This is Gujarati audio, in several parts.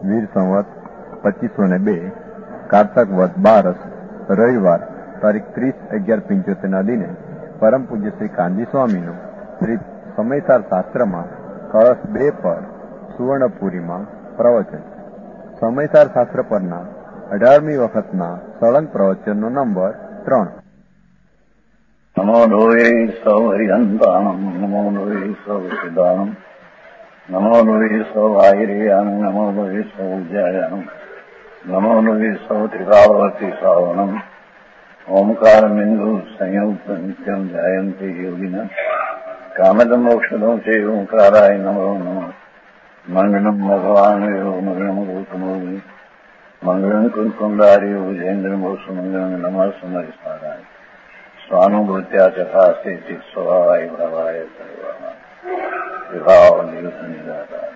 વીર સંવત 2502 કારતક વદ 12 રવિવાર તારીખ 30/11/75 દિને પરમ પૂજ્ય શ્રી કાનજી સ્વામીનું શ્રી સમયસાર શાસ્ત્રમાં કળશ 2 પર સુવર્ણપુરીમાં પ્રવચન. સમયસાર શાસ્ત્ર પરના 18મી વખતના સળંગ પ્રવચનનો નંબર 3. નમો લોહે સૌ હરિહંતાણમ, નમો લોહે સૌ સિદ્ધાણમ, નમો લોહે સૌ આયર્યાણમ, નમો લોહે સૌ ઉજ્જાયાણમ, નમો લોહે સૌ ત્રિકાળવર્તી શ્રાવણમ. ઓમકાર બિંદુ સંયુક્ત નિત્યમ જાયંતી યોગિના કામદ મોક્ષદો છે ઓંકારાય નમો નમઃ. મંગલમ ભગવાન મંગલમ ગૌતમોમિ મંગલમ કુંકુંદારી ભુજેન્દ્ર મોક્ષ મંગલમ નમઃ સમરિસ્મારાય સ્વાનુભૂત્યા ચકાસ્તે ચિત સ્વભાવાય ભાવાય સર્વાના વિભાવ નિયુત નિરાકાર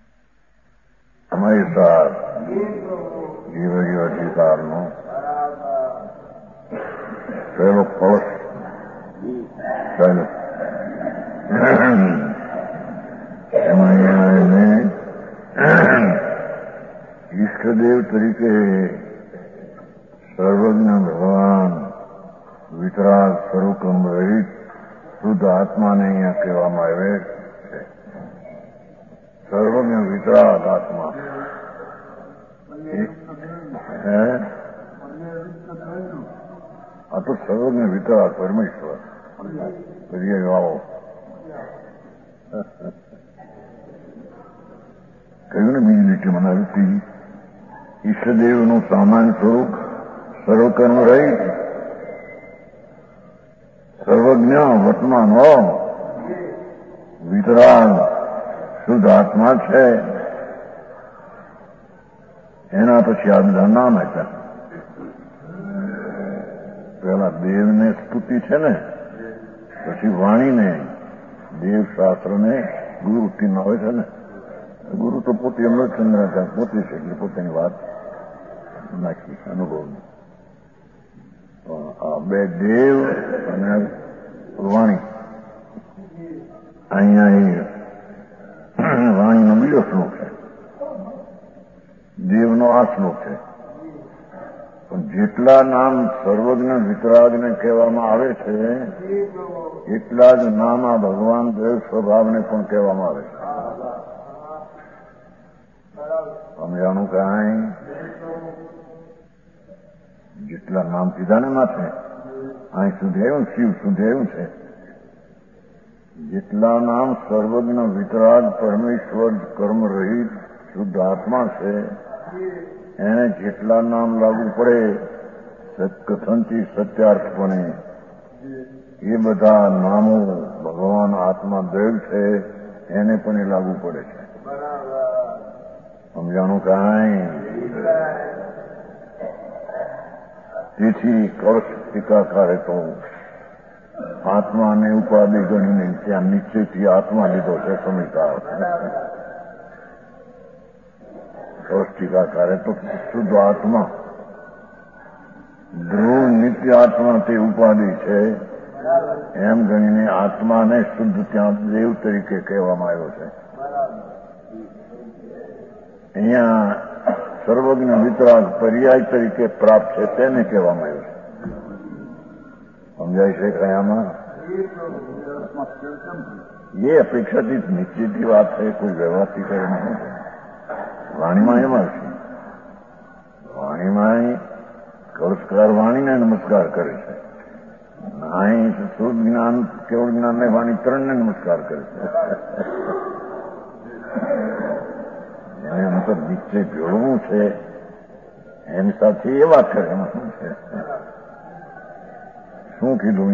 સમયસાર જીવયો અધિકારનો પહેલો કળશ એમાં ઈષ્ટદેવ તરીકે સર્વજ્ઞ ભગવાન વિતરાગ સ્વરૂપમ રહિત શુદ્ધ આત્માને અહીંયા કહેવામાં આવે છે. સર્વજ્ઞ વિતરાગ આત્મા આ તો સર્વજ્ઞ વિતરાગ પરમેશ્વર કરીએ આવો કહ્યું ને બીજી લીટીમાં આવી. ઈષ્ટદેવનું સામાન્ય સ્વરૂપ સર્વકર્મ રહિત સર્વજ્ઞ વર્તમાન હો વિતરાગ શુદ્ધ આત્મા છે. એના પછી આ બધા નામ આપ્યા. પેલા દેવને સ્તુતિ છે ને, પછી વાણીને દેવશાસ્ત્રને ગુરુ થી આવે છે ને. ગુરુ તો પોતે એમનો ચંદ્રાચાર્ય પોતે છે એટલે પોતાની વાત નાખી અનુભવની. આ બે દેવ અને વાણી. અહીંયા વાણીનો બીજો શ્લોક છે, દેવનો આ શ્લોક છે. પણ જેટલા નામ સર્વજ્ઞ વિતરાગને કહેવામાં આવે છે એટલા જ નામ આ ભગવાન દેવ સ્વભાવને પણ કહેવામાં આવે છે. સમજાણું કાંઈ? જેટલા નામ કીધા ને માથે અહીં સુધી આવ્યું, શિવ સુધી આવ્યું છે. જેટલા નામ સર્વજ્ઞ વિતરાગ પરમેશ્વર કર્મ રહિત શુદ્ધ આત્મા છે એને જેટલા નામ લાગુ પડે સત્કથનથી સત્યાર્થપણે એ બધા નામો ભગવાન આત્મા દેવ છે એને પણ એ લાગુ પડે છે. સમજાણું કાંઈ? તેથી કળશ ટીકાકારે તો આત્માને ઉપાધિ ગણીને ત્યાં નિશ્ચયથી આત્મા લીધો છે સમીકાર. કળશ ટીકાકારે તો શુદ્ધ આત્મા ધ્રુવ નિત્ય આત્મા તે ઉપાધિ છે એમ ગણીને આત્માને શુદ્ધ ત્યાં દેવ તરીકે કહેવામાં આવ્યો છે. અહીંયા સર્વજ્ઞ વિતરાગ પર્યાય તરીકે પ્રાપ્ત છે તેને કહેવામાં આવ્યું છે. સમજાય છે કયામાં? એ અપેક્ષાથી નિશ્ચિતની વાત છે, કોઈ વ્યવહારથી કરે નહીં. વાણીમાં એમાં છે, વાણીમાં કળશકાર વાણીને નમસ્કાર કરે છે. અહીં શુદ્ધ જ્ઞાન કેવળ જ્ઞાનને વાણી ત્રણને નમસ્કાર કરે છે. એમ તો નિશ્ચય જોડવું છે એની સાથે એ વાત કરે. એમાં શું છે? શું કીધું?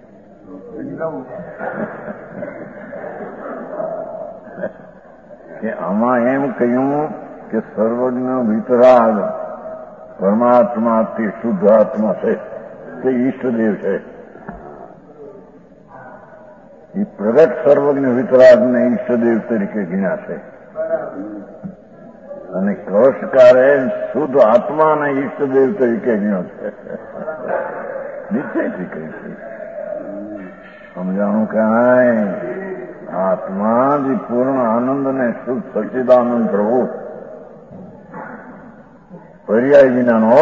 કે આમાં એમ કહ્યું કે સર્વજ્ઞ વિતરાગ પરમાત્મા તે શુદ્ધ આત્મા છે, તે ઈષ્ટદેવ છે. એ પ્રગટ સર્વજ્ઞ વિતરાગને ઈષ્ટદેવ તરીકે ગણ્યા છે. અને કળશકારે શુદ્ધ આત્માને ઈષ્ટદેવ તરીકે ગણ્યો છે. નિશ્ચયથી કહી છે. સમજાણું કાંઈ? આત્મા જે પૂર્ણ આનંદ ને શુદ્ધ સચ્ચિદાનંદ પ્રભુ પર્યાય વિનાનો.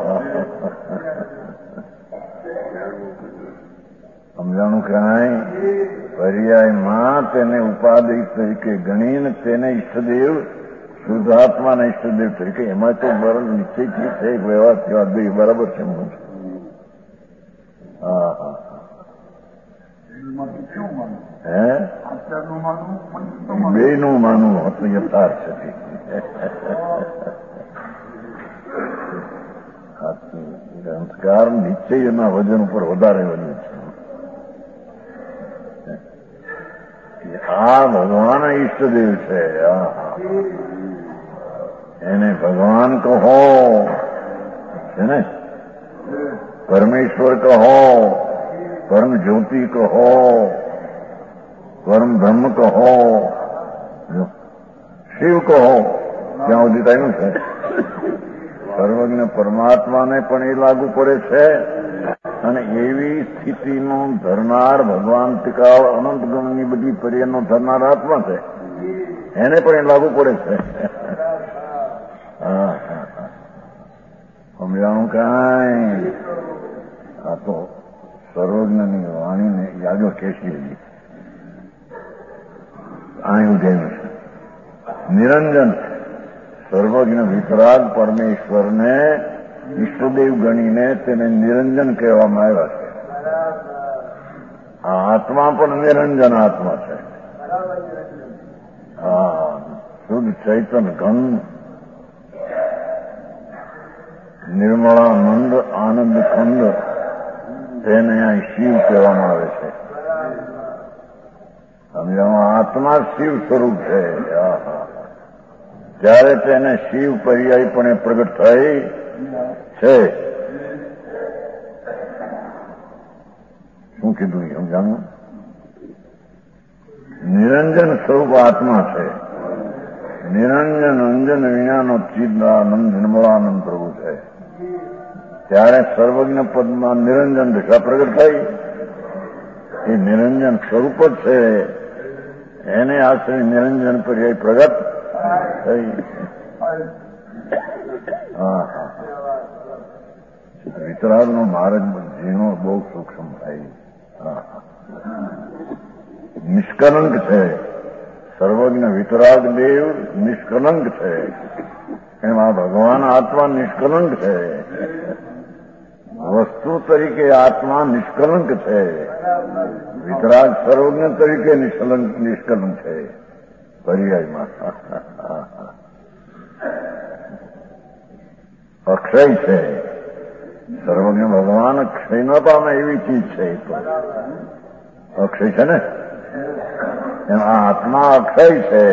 સમજાણું કાંઈ? પર્યાયમાં તેને ઉપાધિ તરીકે ગણીને તેને ઈષ્ટદેવ શુદ્ધાત્માના ઈષ્ટદેવ તરીકે એમાં તો બરાબર નિશ્ચયથી છે વ્યવહાર થયા બે બરાબર છે. હા હા હે બે નું માનવું હતું યથાર્થ છે. સંસ્કાર નિશ્ચયના વજન ઉપર વધારે વધ્યું છે. આ ભગવાન ઈષ્ટદેવ છે. એને ભગવાન કહો છે ને, પરમેશ્વર કહો, પરમ જ્યોતિ કહો, પરમ બ્રહ્મ કહો, શિવ કહો, ત્યાં સુધી થયું છે. સર્વજ્ઞ પરમાત્માને પણ એ લાગુ પડે છે અને એવી સ્થિતિનો ધરનાર ભગવાન ટીકાળ અનંત ગણની બધી પર્યનો ધરનાર આત્મા છે, એને પણ એ લાગુ પડે છે. સમજાણું કાંઈ? આ તો સર્વજ્ઞની વાણીને યાદો કેસી હતી. અહીં ઉઠેલું છે નિરંજન સર્વજ્ઞ વિતરાગ પરમેશ્વરને ઈષ્ટદેવ ગણીને તેને નિરંજન કહેવામાં આવ્યા છે. આ આત્મા પણ નિરંજન આત્મા છે. હા, શુદ્ધ ચૈતન ઘન નિર્મળાનંદ આનંદ ખંડ તેને અહીં શિવ કહેવામાં આવે છે. સમજામાં આત્મા શિવ સ્વરૂપ છે. ત્યારે તેને શિવ પર્યાયપણે પ્રગટ થઈ છે. શું કીધું સમજાણું? નિરંજન સ્વરૂપ આત્મા છે. નિરંજન અંજન વિનાનો ચિદાનંદ નિર્મળાનંદ પ્રભુ છે. ત્યારે સર્વજ્ઞ પદમાં નિરંજન દશા પ્રગટ થઈ. એ નિરંજન સ્વરૂપ જ છે. એને આશ્રય નિરંજન પર્યાય પ્રગટ થઈ. વિતરાગનો માર્ગ ઝીણો બહુ સૂક્ષ્મ થાય. નિષ્કલંક છે. સર્વજ્ઞ વિતરાગ દેવ નિષ્કલંક છે. એમાં ભગવાન આત્મા નિષ્કલંક છે. વસ્તુ તરીકે આત્મા નિષ્કલંક છે. વિતરાગ સર્વજ્ઞ તરીકે નિષ્કલંક છે. પર્યાયમાં અક્ષય છે. સર્વજ્ઞ ભગવાન અક્ષય ન પામે એવી ચીજ છે. એ તો અક્ષય છે ને, એમ આ આત્મા અક્ષય છે.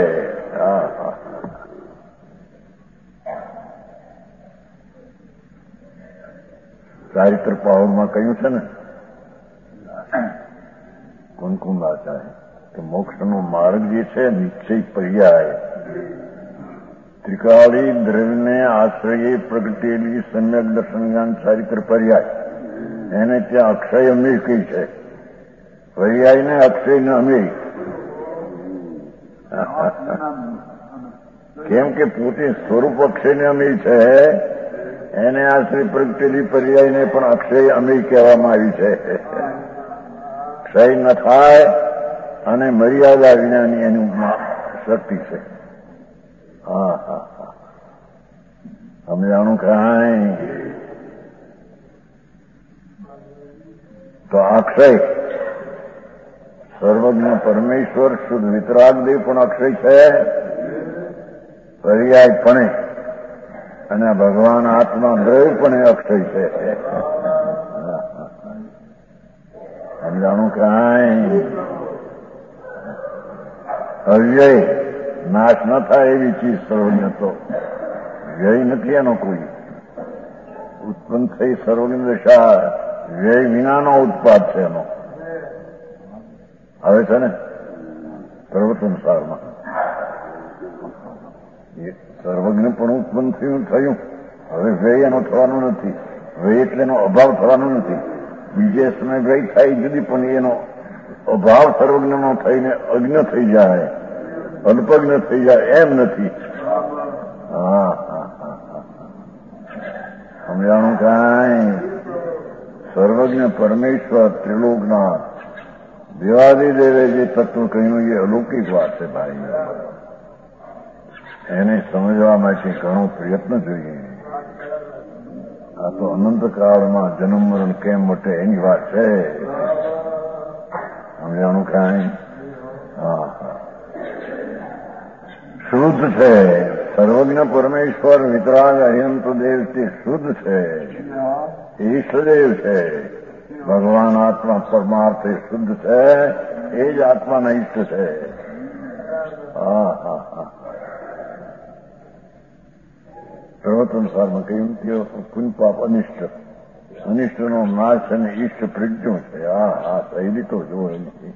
ચારિત્ર પાવરમાં કહ્યું છે ને કુમકુમાચાર્ય કે મોક્ષનો માર્ગ જે છે નિશ્ચય પર્યાય ત્રિકાળી દ્રવ્યને આશ્રયે પ્રગટેલી સમ્યક દર્શન જ્ઞાન ચારિત્ર પર્યાય એને ત્યાં અક્ષય અમીર કહી છે. પર્યાયને અક્ષયને અમીર કેમ કે પોતે સ્વરૂપ અક્ષયને અમીર છે. એને આશ્રય પ્રગટેલી પર્યાયને પણ અક્ષય અમીર કહેવામાં આવી છે. ક્ષય ન થાય અને મર્યાદા વિનાની એની શક્તિ છે. સમજાણું કાંઈ? તો અક્ષય સર્વજ્ઞ પરમેશ્વર શુદ્ધ વિતરાગદેવ પણ અક્ષય છે પર્યાયપણે, અને ભગવાન આત્મા દ્રવ્યપણે અક્ષય છે. સમજાણું કાંઈ? અવ્યય નાશ ન થાય એવી ચીજ સર્વજ્ઞ તો વ્યય નથી એનો કોઈ. ઉત્પન્ન થઈ સર્વજ્ઞ દશા વ્યય વિનાનો ઉત્પાદ છે એનો. આવે છે ને સર્વસંસારમાં સર્વજ્ઞ પણ ઉત્પન્ન થયું. હવે વ્યય એનો થવાનો નથી. વ્યય એટલે એનો અભાવ થવાનો નથી. બીજે સમય વ્યય થાય જુદી, પણ એનો અભાવ સર્વજ્ઞનો થઈને અજ્ઞ થઈ જાય, અલ્પજ્ઞ થઈ જાય એમ નથી. સમજાણું કાંઈ? સર્વજ્ઞ પરમેશ્વર ત્રિલોકનાથ દેવાદિદેવે જે તત્વ કહ્યું એ અલૌકિક વાત છે ભાઈ. એને સમજવા માટે ઘણો પ્રયત્ન જોઈએ. આ તો અનંતકાળમાં જન્મ મરણ કેમ મટે એની વાત છે. સમજાણું કાંઈ? હા, શુદ્ધ છે. સર્વજ્ઞ પરમેશ્વર વિતરાગ અયંત દેવ તે શુદ્ધ છે, ઈષ્ટદેવ છે. ભગવાન આત્મા પરમાર્થ એ શુદ્ધ છે, એ જ આત્માના ઈષ્ટ છે. સર્વસંસારમાં કહ્યું કે પુન પાપ અનિષ્ટ, અનિષ્ટનો નાશ અને ઈષ્ટ પ્રજ્ઞો છે. શૈલી તો જો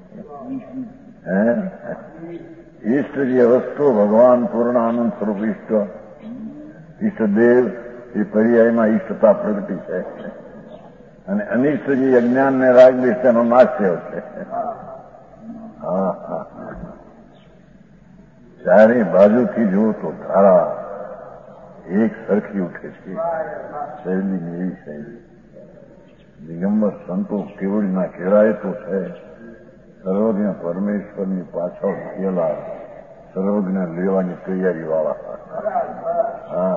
ઈષ્ટ જે વસ્તુ ભગવાન પૂર્ણ આનંદ સ્વરૂપ ઈષ્ટ, ઈષ્ટદેવ એ પર્યાયમાં ઈષ્ટતા પ્રગટી છે. અને અનિષ્ટ જે અજ્ઞાન ને રાગ દેશ તેનો નાશ થયો છે. ચારે બાજુથી જુઓ તો ધારા એક સરખી ઉઠે છે. શૈલી એવી શૈલી દિગંબર સંતો કેવડીના કેરાય તો છે. સર્વજ્ઞ પરમેશ્વરની પાછળ થયેલા સર્વજ્ઞ લેવાની તૈયારી વાળા.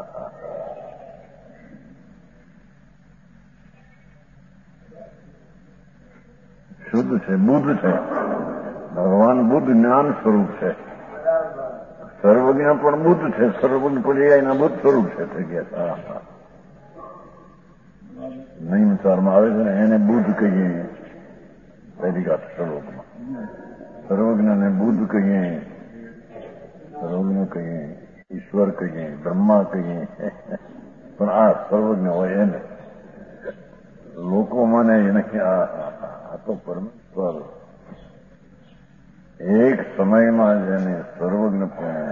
શુદ્ધ છે, બુદ્ધ છે. ભગવાન બુદ્ધ જ્ઞાન સ્વરૂપ છે. સર્વજ્ઞ પણ બુદ્ધ છે. સર્વજ્ઞ પર્યાયના બુદ્ધ સ્વરૂપ છે. થઈ ગયા નૈમસારમાં આવે છે ને એને બુદ્ધ કહીએ. પહેલી વાત શ્લોકમાં સર્વજ્ઞને બુદ્ધ કહીએ, સર્વજ્ઞ કહીએ, ઈશ્વર કહીએ, બ્રહ્મા કહીએ. પણ આ સર્વજ્ઞ હોય એને લોકો માને નથી. આ તો પરમેશ્વર એક સમયમાં જેને સર્વજ્ઞ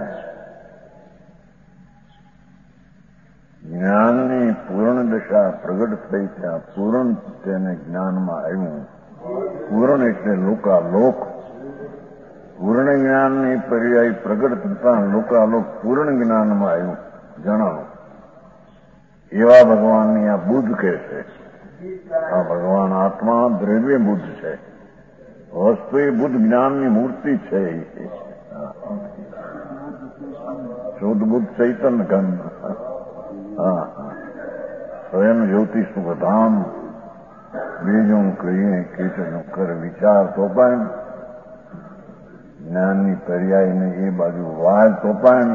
જ્ઞાનની પૂર્ણ દશા પ્રગટ થઈ ત્યાં પૂર્ણ તેને જ્ઞાનમાં આવ્યું. પૂર્ણ એટલે લોકાલોક. પૂર્ણ જ્ઞાનની પર્યાય પ્રગટ થતા લોકાલોક પૂર્ણ જ્ઞાનમાં આવ્યું જણાવો. એવા ભગવાનની આ બુદ્ધ કહે છે. આ ભગવાન આત્મા દ્રવ્ય બુદ્ધ છે. વસ્તુ એ બુદ્ધ જ્ઞાનની મૂર્તિ છે. શુદ્ધ બુદ્ધ ચૈતન્ય ઘન. સ્વયં જ્યોતિ સુખધામ. બીજું કહીએ કીર્તન કર વિચાર તો પણ જ્ઞાનની પર્યાયને એ બાજુ વાત તો પણ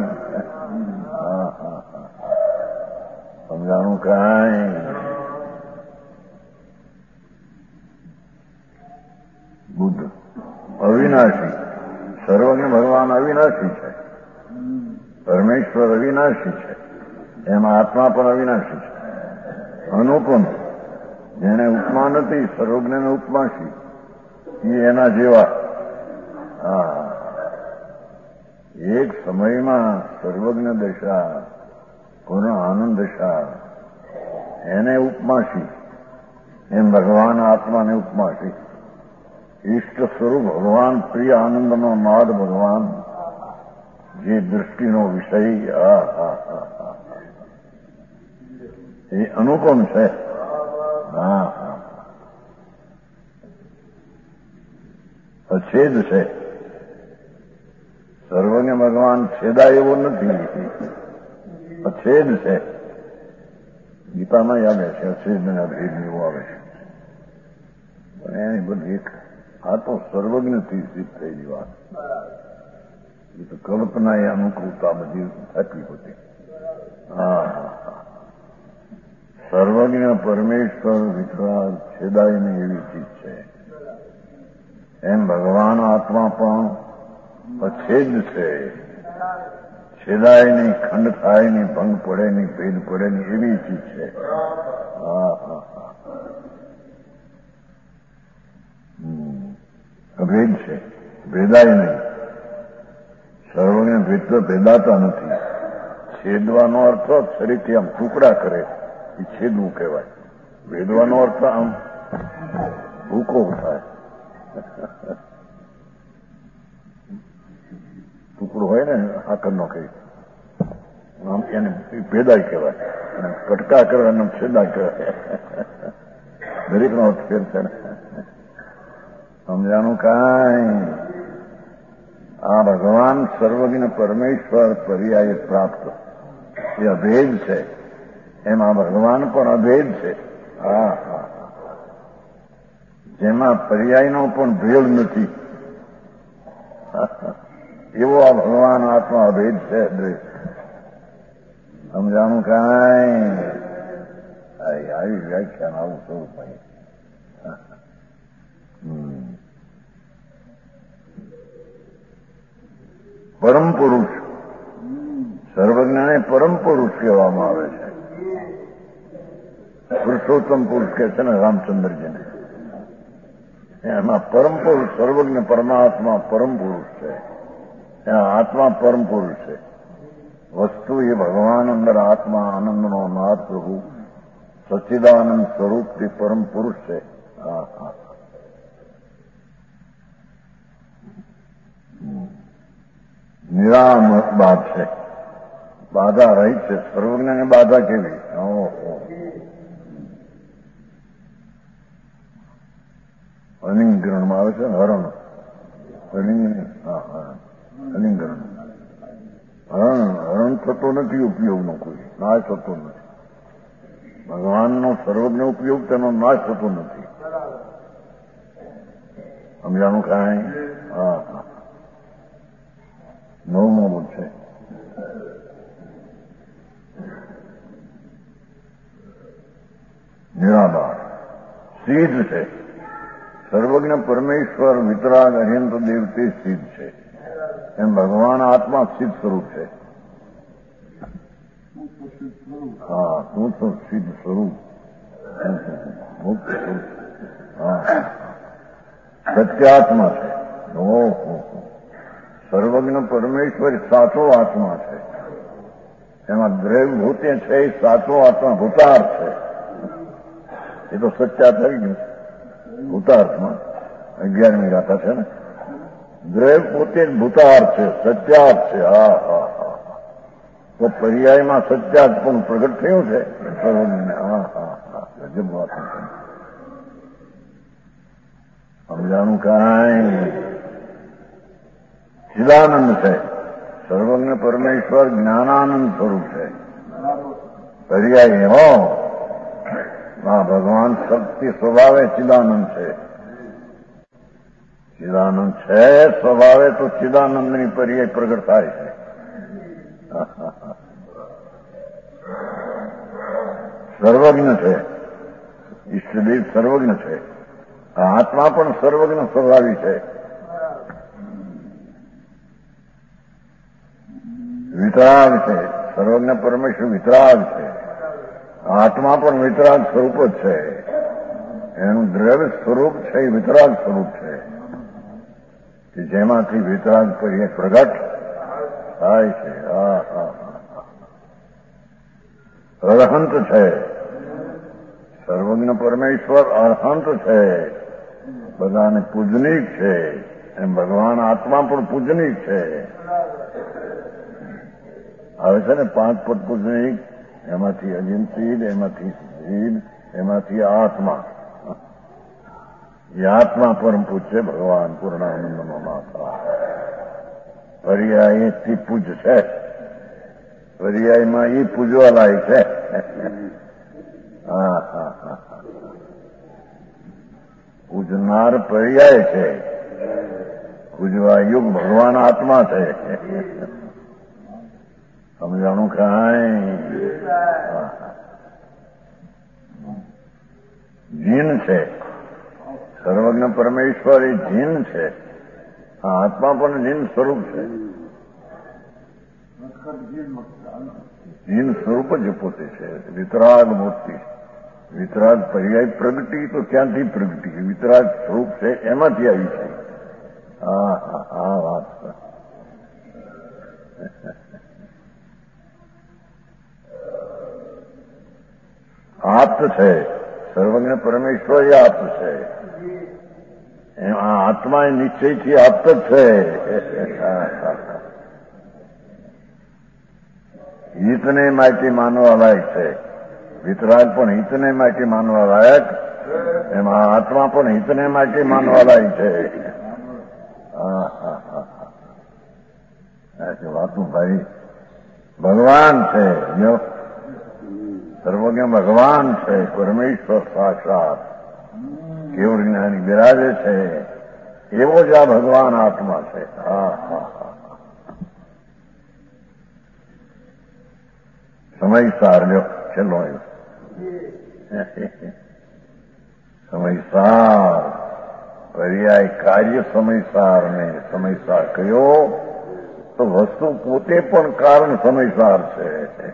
સમજાણું કાંઈ? બુદ્ધ અવિનાશી. સર્વજ્ઞ ભગવાન અવિનાશી છે. પરમેશ્વર અવિનાશી છે. એમાં આત્મા પણ અવિનાશી છે. અનુપમ જેને ઉપમા નથી, સર્વજ્ઞને ઉપમાશી એ એના જેવા. એક સમયમાં સર્વજ્ઞ દશા પૂર્ણ આનંદ દશા એને ઉપમાશી. એમ ભગવાન આત્માને ઉપમાશી. ઈષ્ટ સ્વરૂપ ભગવાન પ્રિય આનંદનો નાદ ભગવાન જે દૃષ્ટિનો વિષય એ અનુપમ છે. અછેદ છે. સર્વજ્ઞ ભગવાન છેદાય એવો નથી. અછેદ છે. ગીતામાં આવે છે અછેદના ભેદ એવું આવે છે. પણ એની બધી એક આ તો સર્વજ્ઞથી સિદ્ધ થયેલી વાત. એ તો કલ્પના એ અનુકૂળતા બધી થતી હોતી. સર્વજ્ઞ પરમેશ્વર વિતરાગ છેદાય નહીં એવી ચીજ છે. એમ ભગવાન આત્મા પણ અછેદ છે. છેદાય નહીં, ખંડ થાય નહીં, ભંગ પડે નહીં, ભેદ પડે નહીં એવી ચીજ છે. અભેદ છે. ભેદાય નહીં. સર્વજ્ઞ ભેદાતા નથી. છેદવાનો અર્થ શરીરથી આમ ટુકડા કરે એ છેદવું કહેવાય. ભેદવાનો અર્થ આમ ભૂકો થાય. ટુકડો હોય ને આકરનો કઈ આમ એને ભેદાય કહેવાય. કટકા કરે અને છેદા કરે, દરેકનો ફેર છે ને. સમજાનું કાંઈ આ ભગવાન સર્વજ્ઞ પરમેશ્વર પર્યાય પ્રાપ્ત એ અભેદ છે, એમાં ભગવાન પણ અભેદ છે. હા હા, જેમાં પર્યાયનો પણ ભેદ નથી એવો આ ભગવાન આત્મા અભેદ છે. સમજાનું કાંઈ આવી વ્યાખ્યાન આવું સ્વરૂપ ભાઈ. પરમ પુરુષ સર્વજ્ઞને પરમ પુરુષ કહેવામાં આવે છે. પુરુષોત્તમ પુરુષ કહે છે ને રામચંદ્રજીને. એમાં પરમ પુરુષ સર્વજ્ઞ પરમાત્મા પરમ પુરુષ છે. આત્મા પરમ પુરુષ છે. વસ્તુ એ ભગવાન અંદર આત્મા આનંદનો નાથ પ્રભુ સચ્ચિદાનંદ સ્વરૂપથી પરમ પુરુષ છે. હા હા, નિરામ બાદ છે, બાધા રહી છે. સર્વજ્ઞને બાધા કેવી? અલિંગરણમાં આવે છે ને હરણ, અલિંગરણ. હરણ થતો નથી ઉપયોગનો, કોઈ નાશ થતો નથી. ભગવાનનો સર્વજ્ઞ ઉપયોગ તેનો નાશ થતો નથી. સમજાનું કાંઈ? હા હા, નવમો છે. નિરાધાર સિદ્ધ છે. સર્વજ્ઞ પરમેશ્વર વિતરાગ અર્યંત દેવતે સિદ્ધ છે. એમ ભગવાન આત્મા સિદ્ધ સ્વરૂપ છે. હા, તું તો સિદ્ધ સ્વરૂપ, મુક્ત સ્વરૂપ. હા, સત્યાત્મા છે. સર્વજ્ઞ પરમેશ્વર સાચો આત્મા છે. એમાં દ્રવ્યભૂતે છે એ સાચો આત્મા ભૂતાર્થ છે. એ તો સચ્ચા થઈ ગયું. ભૂતાર્થમાં 11મી ગાથા છે ને. દ્રવ્ય પોતે જ ભૂતાર્થ છે, સત્યાર્થ છે. હા હા હા, તો પર્યાયમાં સત્યાર્થ પણ પ્રગટ થયું છે સર્વજ્ઞને. હા હા હા, ગજબ વાત છે. સમજાનું કાંઈ? ચિદાનંદ છે. સર્વજ્ઞ પરમેશ્વર જ્ઞાનાનંદ સ્વરૂપ છે. પર્યાય હો, હા, ભગવાન શક્તિ સ્વભાવે ચિદાનંદ છે. ચિદાનંદ છે સ્વભાવે, તો ચિદાનંદની પર્યાય પ્રગટ થાય છે. સર્વજ્ઞ છે, ઈષ્ટદેવ સર્વજ્ઞ છે. આત્મા પણ સર્વજ્ઞ સ્વભાવી છે. વિતરાગ છે. સર્વજ્ઞ પરમેશ્વર વિતરાગ છે. આત્મા પણ વિતરાગ સ્વરૂપ જ છે. એનું દ્રવ્ય સ્વરૂપ છે એ વિતરાગ સ્વરૂપ છે, કે જેમાંથી વિતરાગ પર્યાય પ્રગટ થાય છે. હા હા હા, અરહંત છે. સર્વજ્ઞ પરમેશ્વર અરહંત છે, બધાને પૂજનીક છે. એમ ભગવાન આત્મા પણ પૂજનીક છે. આવે છે ને 5 પદ પૂજનીક, એમાંથી અજિંતીદ, એમાંથી સિદ્ધ, એમાંથી આત્મા. એ આત્મા પરમ પૂજ્ય ભગવાન પૂર્ણાનંદનો માતા. પર્યાયથી પૂજ છે. પર્યાયમાં એ પૂજવા લાયક છે. હા હા હા, પૂજનાર પર્યાય છે. પૂજવા યુગ ભગવાન આત્મા છે. સમજાણું કાંઈ? જીન છે. સર્વજ્ઞ પરમેશ્વર એ જીન છે. આત્મા પણ જીન સ્વરૂપ છે. જીન સ્વરૂપ જ પોતે છે. વિતરાગ મૂર્તિ. વિતરાગ પર્યાય પ્રગટી તો ક્યાંથી પ્રગટી? વિતરાગ સ્વરૂપ છે એમાંથી આવી છે. હા હા હા, વાત આપ્ત છે. સર્વજ્ઞ પરમેશ્વર એ આપ્ત છે. આત્મા એ નિશ્ચયથી આપ્ત જ છે. હિતને માહિતી માનવા લાયક છે. વિતરાગ પણ હિતને માટે માનવા લાયક, એમાં આત્મા પણ હિતને માટે માનવા લાયક છે. વાતું ભાઈ ભગવાન છે, જો સર્વજ્ઞ ભગવાન છે, પરમેશ્વર સાક્ષાત કેવળ જ્ઞાની બિરાજે છે, એવો જ આ ભગવાન આત્મા છે. સમય સાર લ્યો છેલ્લો સમયસાર પર્યાય કાર્ય સમયસાર ને સમયસાર કયો તો વસ્તુ પોતે પણ કારણ સમયસાર છે.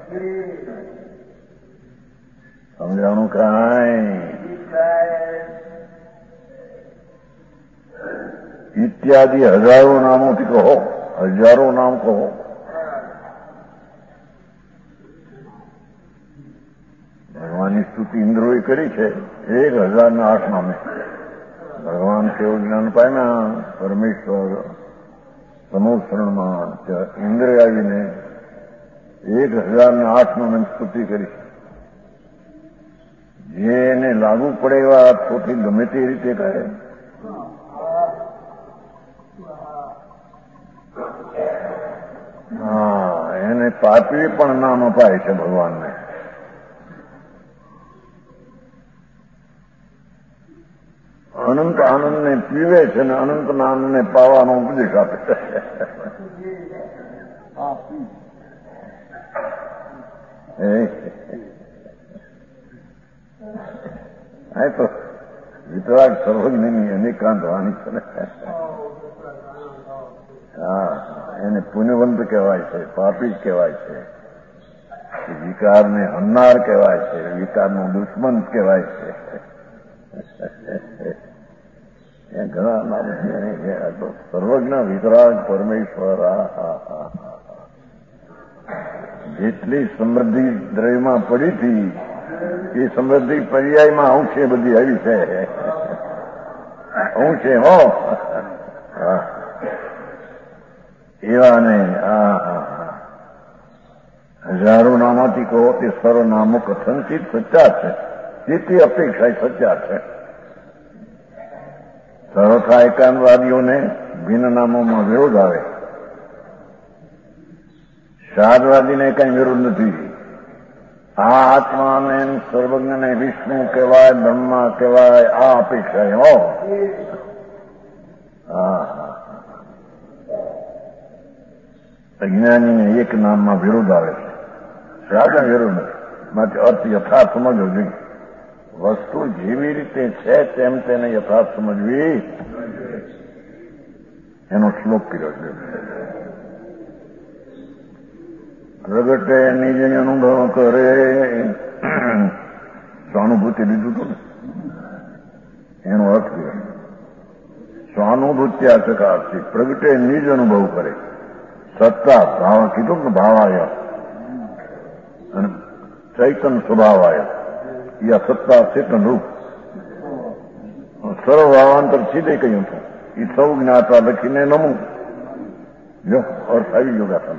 સમજાણું કાંઈ? ઇત્યાદિ હજારો નામોથી કહો, હજારો નામ કહો. ભગવાનની સ્તુતિ ઇન્દ્રોએ કરી છે 1008 નામે. ભગવાન કેવું જ્ઞાન પામ્યા, પરમેશ્વર સમોસરણમાં ઇન્દ્ર આવીને 1008 નામે સ્તુતિ કરી છે. જે એને લાગુ પડે એવા પોતે ગમે તે રીતે કહે. એને પાપી પણ નામ અપાય છે ભગવાનને. અનંત આનંદને પીવે છે ને અનંત આનંદને પાવાનો ઉપદેશ આપે છે. આ તો વિતરાગ સર્વજ્ઞની અનેકાંત વાણી છે ને. એને પુણ્યવંત કહેવાય છે, પાપી કહેવાય છે, વિકારને હન્નાર કહેવાય છે, વિકારનો દુશ્મન કહેવાય છે. ઘણા નામ છે. સર્વજ્ઞ વિતરાગ પરમેશ્વર. જેટલી સમૃદ્ધિ દ્રવ્યમાં પડી હતી એ સમૃદ્ધિ પર્યાયમાં અંશે બધી આવી છે. અંશે હો એવા ને હજારો નામાથી કહો તે સર્વનામો કથનચિત સચ્ચા છે, જેથી અપેક્ષા સચ્ચા છે. સર્વથા એકાંતવાદીઓને ભિન્ન નામોમાં વિરોધ આવે, શાદવાદીને કઈ વિરોધ નથી. આ આત્માને સર્વજ્ઞને વિષ્ણુ કહેવાય, બ્રહ્મા કહેવાય, આ અપેક્ષા હો. અજ્ઞાનીને એક નામમાં વિરોધ આવે છે, શાદા વિરોધ નથી. માટે અર્થ યથાર્થ સમજવો જોઈએ. વસ્તુ જેવી રીતે છે તેમ તેને યથાર્થ સમજવી, એનો શ્લોક કર્યો છે. પ્રગટે નિજ અનુભવ કરે, સ્વાનુભૂતિ લીધું હતું ને, એનો અર્થ કર્યો. સ્વાનુભૂત્યા ચકાશી, પ્રગટે નિજ અનુભવ કરે. સત્તા ભાવ કીધું ને, ભાવાય અને ચૈતન સ્વભાવાય, યા સત્તા ચેતન રૂપ. સર્વ ભાવાંતર સીધે કહ્યું હતું. એ સૌ જ્ઞાતા લખીને નમું. જો અર્થ આવી ગયો ગાથા.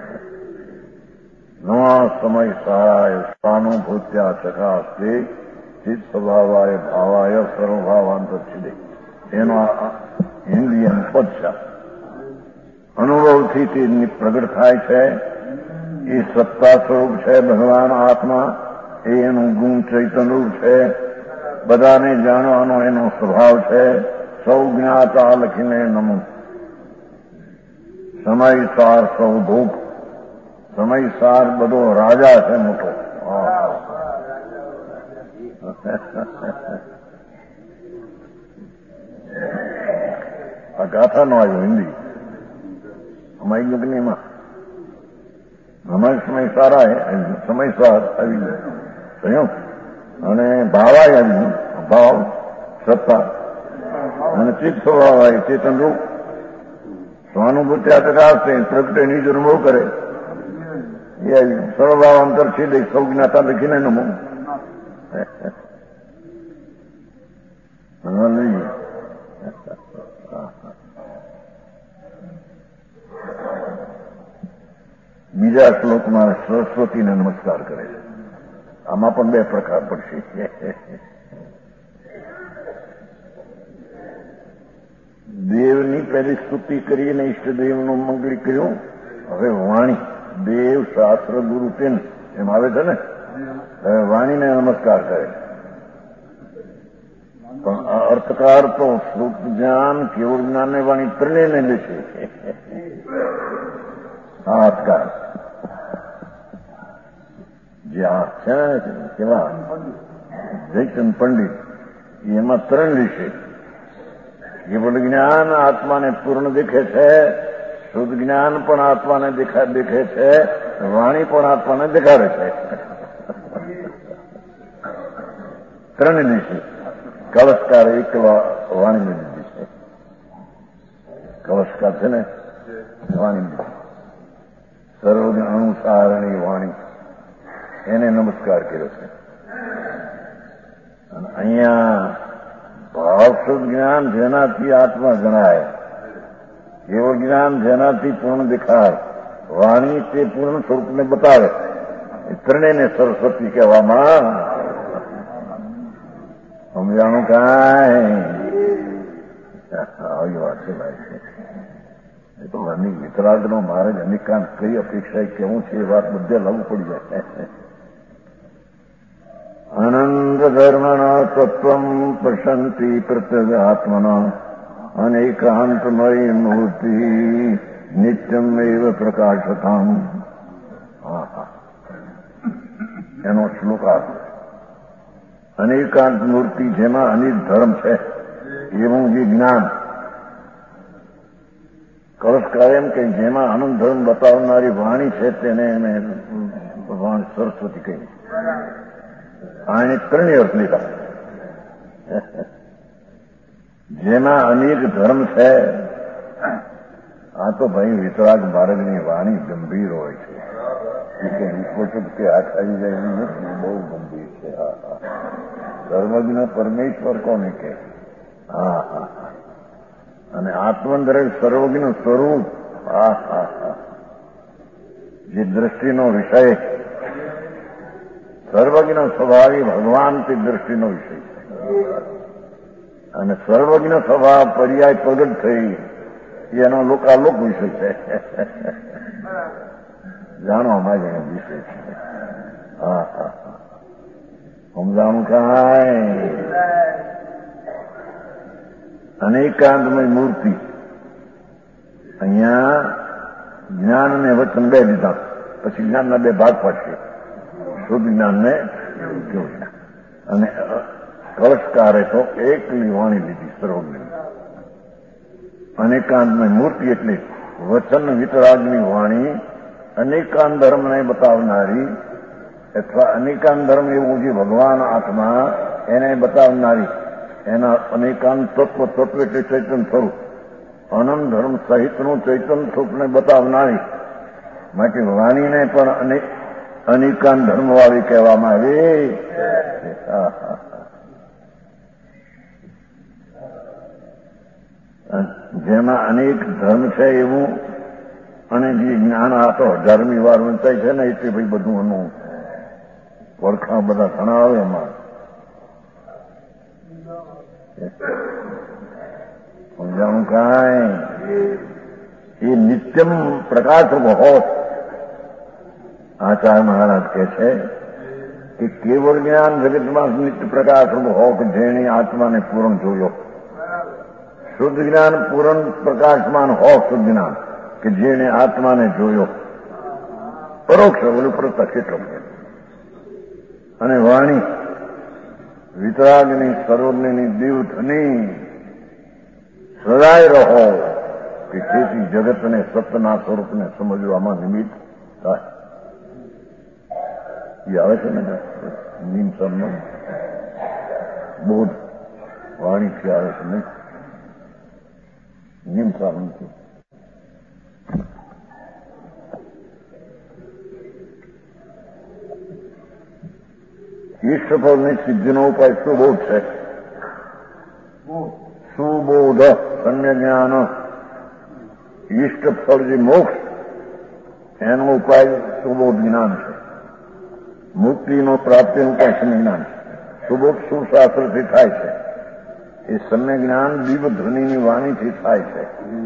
નવા સમય સારાય સ્વાનુભૂત્યા ચકાશે ચિત્ત સ્વભાવાય ભાવાય સર્વ ભાવાંતર સીધે. એનો હિન્દી પદ છે. અનુભવથી તે પ્રગટ થાય છે. એ સત્તા સ્વરૂપ છે ભગવાન આત્મા. એ એનું ગુણ ચૈતન રૂપ છે. બધાને જાણવાનો એનો સ્વભાવ છે. સૌ જ્ઞાતા લખીને નમું. સમયસાર સૌ ભૂખ. સમયસાર બધો રાજા છે મોટો. આ ગાથા નો આવ્યો હિન્દી. અમારી યુગનીમાં અમારે સમય સારા સમયસાર આવી ગયો અને ભાવાય આવી ભાવ સત્તા અને ચિત્ત સ્વભાવ આવે ચેતન રૂપ. સ્વાનુભૂતિ આકાશે પ્રગટે નિજ અનુભવ કરે. એ આવી સર્વભાવ અંતર છે દે સૌ જ્ઞાતા લખીને નમો. બીજા શ્લોકમાં સરસ્વતીને નમસ્કાર કરે છે. આમાં પણ બે પ્રકાર પડશે. દેવની પહેલી સ્તુતિ કરીને ઈષ્ટદેવનું મંગળી કર્યું. હવે વાણી, દેવ, શાસ્ત્ર, ગુરુ, તેમ એમ આવે છે ને. હવે વાણીને નમસ્કાર કરે. પણ આ અર્થકાર તો શ્રુત જ્ઞાન, કેવળ જ્ઞાનને વાણી ત્રણેયને લેશે. આ અર્થકાર જે આ છે ને કેવા જયચંદ પંડિત એમાં ત્રણ લેશે. કેવળ જ્ઞાન આત્માને પૂર્ણ દેખે છે, શુદ્ધ જ્ઞાન પણ આત્માને દેખે છે, વાણી પણ આત્માને દેખાડે છે. ત્રણ લીધી. કળશકાર એક વાણીને લીધી છે. કળશકાર છે ને વાણી લીધી. સર્વજ્ઞ અનુસારણી વાણી, એને નમસ્કાર કર્યો છે. અને અહીંયા ભાવશુદ્ધ જ્ઞાન જેનાથી આત્મા જણાય, કેવળ જ્ઞાન જેનાથી પૂર્ણ દેખાય, વાણી તે પૂર્ણ સ્વરૂપને બતાવે. એ ત્રણેયને સરસ્વતી કહેવામાં સમજાણું કાંઈ આવી વાત છે ભાઈ. એ તો વિતરાગનો મારે જ અનેકાંત કઈ અપેક્ષા કેવું છે એ વાત બધે લાગુ પડી જાય. અનંત ધર્મના તત્વમ પ્રશંતિ પ્રત્યગાત્મના અનેકાંતમય મૂર્તિ નિત્યમ એવ પ્રકાશતામ. એનો શ્લોક આપે. અનેકાંત મૂર્તિ જેમાં અનેક ધર્મ છે એવું જે જ્ઞાન. કળશકાર એમ કે જેમાં આનંદ ધર્મ બતાવનારી વાણી છે તેને એને ભગવાન સરસ્વતી કહી. આને ત્રણેય અર્થ લીધા. જેમાં અનેક ધર્મ છે. આ તો ભાઈ વિતરાગ માર્ગની વાણી ગંભીર હોય છે. કે વિશ્વસુખ કે હાથ આવી જાય એવી નથી, બહુ ગંભીર છે. સર્વજ્ઞ પરમેશ્વર કોને કે? હા હા. અને આત્મંદરે સર્વજ્ઞ સ્વરૂપ. હા હા હા. જે દ્રષ્ટિનો વિષય, સર્વજ્ઞ સ્વભાવી ભગવાન તે દ્રષ્ટિનો વિષય છે. અને સર્વજ્ઞ સ્વભાવ પર્યાય પ્રગટ થઈ એનો લોકાલોક વિષય છે. જાણવા માટે વિષય છે. હા હા હા. સમજાણું કાંઈ. અનેકાંતમય મૂર્તિ. અહીંયા જ્ઞાન અને વચન બે લીધા, પછી જ્ઞાનના બે ભાગ પડશે. શુદ્ધ જ્ઞાનને કેવું જ્ઞાન. અને કળશકારે તો એકલી વાણી લીધી, સર્વજ્ઞ. અનેકાંતમય મૂર્તિ એટલે વચન વિતરાગની વાણી અનેકાંત ધર્મને બતાવનારી, અથવા અનેકાંત ધર્મ એવું જે ભગવાન આત્મા એને બતાવનારી, એના અનેકાંત તત્વ એટલે ચૈતન્ય સ્વરૂપ, અનંત ધર્મ સહિતનું ચૈતન્ય સ્વરૂપને બતાવનારી માટે વાણીને પણ અનેકાંત ધર્મવાળી કહેવામાં આવી. જેમાં અનેક ધર્મ છે એવું, અને જે જ્ઞાન આ તો 18મી વાર વંચાય છે ને, એટલે ભાઈ બધું એનું વળખા બધા ઘણા આવે એમાં. સમજાણું કાંઈ. એ નિત્યમ પ્રકાશ હોત. આચાર્ય મહારાજ કહે છે કે કેવળ જ્ઞાન જગતમાં નિત્ય પ્રકાશ હો કે જેણે આત્માને પૂર્ણ જોયો. શુદ્ધ જ્ઞાન પૂર્ણ પ્રકાશમાન હો, શુદ્ધ જ્ઞાન કે જેણે આત્માને જોયો. પરોક્ષ બોલું પ્રત્યક્ષ એટલો. અને વાણી વિતરાગની, સર્વજ્ઞની, દીવની સદાય રહો કે તેથી જગતને સત્યના સ્વરૂપને સમજવામાં નિમિત્ત થાય. એ આવે છે ને નીમ સમનો બોધ વાણીથી આવે છે નહીં, નીમ સામનથી. ઈષ્ટફળની સિદ્ધિનો ઉપાય સુબોધ છે. સુબોધ સમ્ય જ્ઞાન, ઈષ્ટફળ જે મોક્ષ, એનો ઉપાય સુબોધ જ્ઞાન છે. મુક્તિનો પ્રાપ્તિનું કઈ સમ્ય જ્ઞાન સુબોધ સુશાસ્ત્રથી થાય છે. એ સમ્ય જ્ઞાન દિવ્ય ધ્વનિની વાણીથી થાય છે.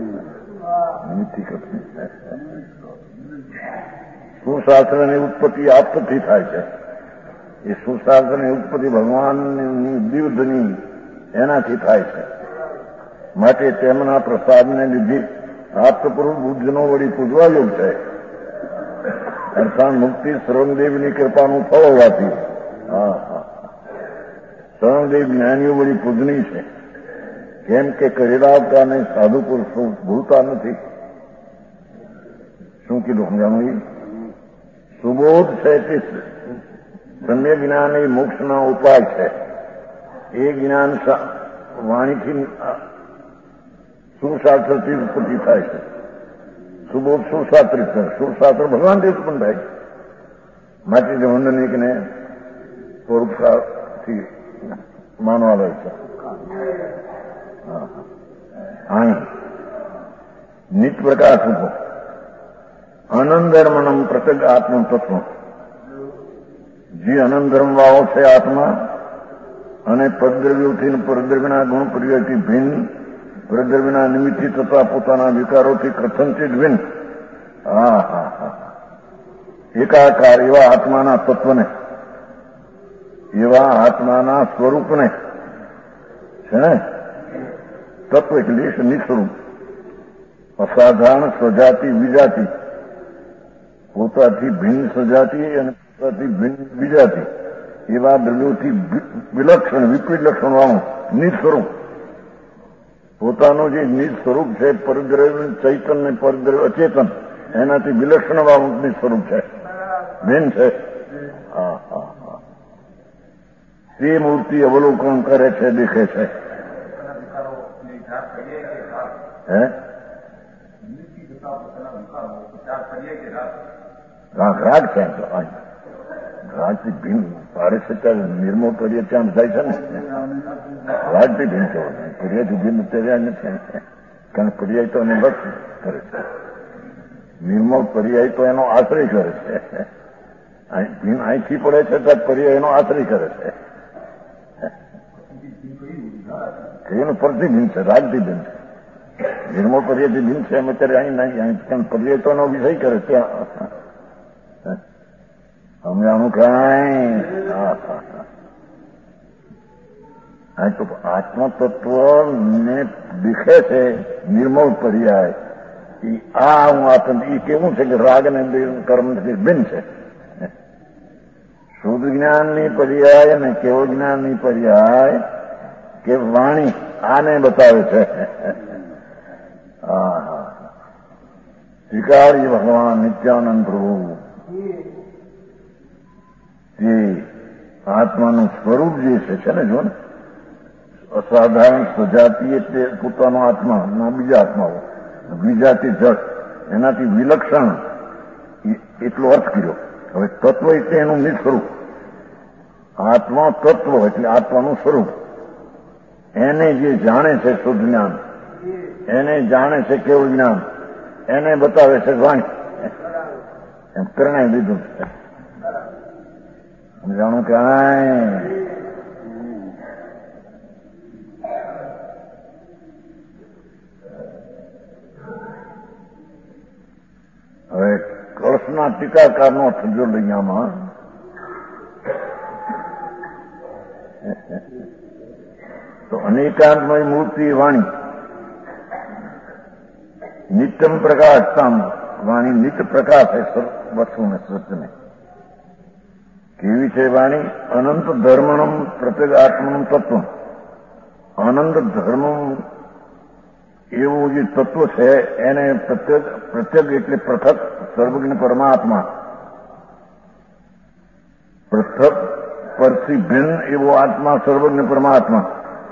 સુશાસ્ત્રની ઉત્પત્તિ આપથી થાય છે. એ સુશાસ્ત્રની ઉત્પત્તિ ભગવાનની દિવ્ય ધ્વનિ એનાથી થાય છે. માટે તેમના પ્રસાદને લીધે આપતપુરુષ બુદ્ધનો વળી પૂજવા યોગ છે. અર્થાત મુક્તિ શરણદેવની કૃપાનું ફળ હોવાથી શરણદેવ જ્ઞાનીઓ વળી પૂજની છે. કેમ કે કરેલા અવતારને સાધુ પુરુષો ભૂલતા નથી. શું કીધું સમજાણું? સુબોધ છે તે સમ્ય જ્ઞાન એ મોક્ષના ઉપાય છે. એ જ્ઞાન વાણીથી સુશાસ્ત્રથી ઉત્પત્તિ થાય છે. સુબોધ સુશાસ્ત્રી છે. સુશાસ્ત્ર ભગવાનથી ઉત્પન્ન થાય. માટે જ વંદનિકને સ્વરૂપથી માનવા લે છે. અહીં નિત પ્રકાશ ઉભો અનંતરમણમ પ્રત્યેક આત્મ તત્વ જે અનંતરમ વાળો છે આત્મા અને પરદ્રવ્યોથી પરદ્રવ્યના ગુણ પરિવર્તિત ભિન્ન પરદ્રવ્યના નિમિત્તથી તથા પોતાના વિકારોથી કથનથી ભિન્ન એકાકાર એવા આત્માના તત્વને એવા આત્માના સ્વરૂપને છે ને તત્વ એટલે નિસ્વરૂપ અસાધારણ સ્વજાતિ વિજાતિ પોતાથી ભિન્ન સજાતિ અને પોતાથી ભિન્ન વિજાતિ એવા દ્રવ્યોથી વિલક્ષણ વિપરીત લક્ષણ વાળું નિસ્વરૂપ પોતાનું જે નિજ સ્વરૂપ છે પરદ્રવ્ય ચૈતન્ય પરદ્રવ્ય અચેતન એનાથી વિલક્ષણ વાળું નિસ્વરૂપ છે ભિન્ન છે. તે મૂર્તિ અવલોકન કરે છે દેખે છે. રાગ છે રાગથી ભિન્ન પાડે છે ત્યારે નિર્મળ કરીએ ત્યાં થાય છે ને રાગથી ભિન્ન છે પર્યાયથી ભિન્ન પર્યાય નથી કારણ પર્યાય તો એને બસ કરે છે. નિર્મળ પર્યાય તો એનો આશ્રય કરે છે. ભિન્ન અહીંથી પડે છે ત્યારે પર્યાય એનો આશ્રય કરે છે. એનું પરથી ભિન્ન છે રાગથી ભિન્ન છે. નિર્મળ પર્યાયથી ભિન્ન છે એમ અત્યારે અહીં નહીં કારણ પર્યાય તો એનો વિષય કરે ત્યાં સમજાણું કઈ તો આત્મતત્વ ને દીખે છે નિર્મળ પર્યાય આ હું આત્મ એ કેવું છે કે રાગ ને કર્મથી ભિન્ન છે. શુદ્ધ જ્ઞાનની પર્યાય અને કેવળ જ્ઞાનની પર્યાય કે વાણી આને બતાવે છે. સ્વીકારી ભગવાન નિત્યાનંદ પ્રભુ જે આત્માનું સ્વરૂપ જે છે ને જો ને અસાધારણ સજાતિ એટલે પોતાનો આત્મા ના બીજા આત્માઓ વિજાતિ જળ એનાથી વિલક્ષણ એટલો અર્થ કર્યો. હવે તત્વ એટલે એનું નિજ સ્વરૂપ આત્મા તત્વ એટલે આત્માનું સ્વરૂપ એને જે જાણે છે શુદ્ધ જ્ઞાન એને જાણે છે કેવું જ્ઞાન એને બતાવે છે વાણી એમ કરણે લીધું છે. જાણું કે હવે કૃષ્ણના ટીકાકારનો થજો લઈ આમાં તો અનેકાંતમય મૂર્તિ વાણી નિત્યમ પ્રકાશતામ વાણી નિત્ય પ્રકાશ है વસ્તુને સત્યને કેવી છે વાણી અનંત ધર્મણમ પ્રત્યેક આત્મનું તત્વ અનંત ધર્મ એવું જે તત્વ છે એને પ્રત્યેક એટલે પૃથક સર્વજ્ઞ પરમાત્મા પૃથક પરથી ભિન્ન એવો આત્મા સર્વજ્ઞ પરમાત્મા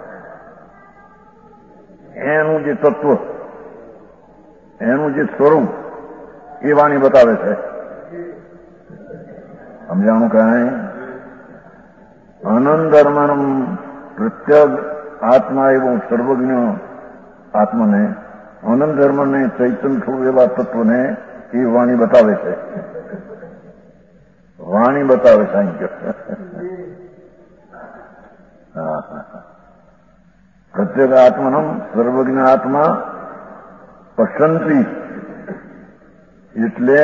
એનું જે તત્વ એનું જે સ્વરૂપ એ વાણી બતાવે છે. સમજાણું કઈ અનંત ધર્મનું પ્રત્યેક આત્મા એવું સર્વજ્ઞ આત્માને અનંત ધર્મને ચૈતન્ય છું એવા તત્વને એ વાણી બતાવે છે. વાણી બતાવે સાંખ્ય. પ્રત્યેક આત્માનમ સર્વજ્ઞ આત્મા પસંતી એટલે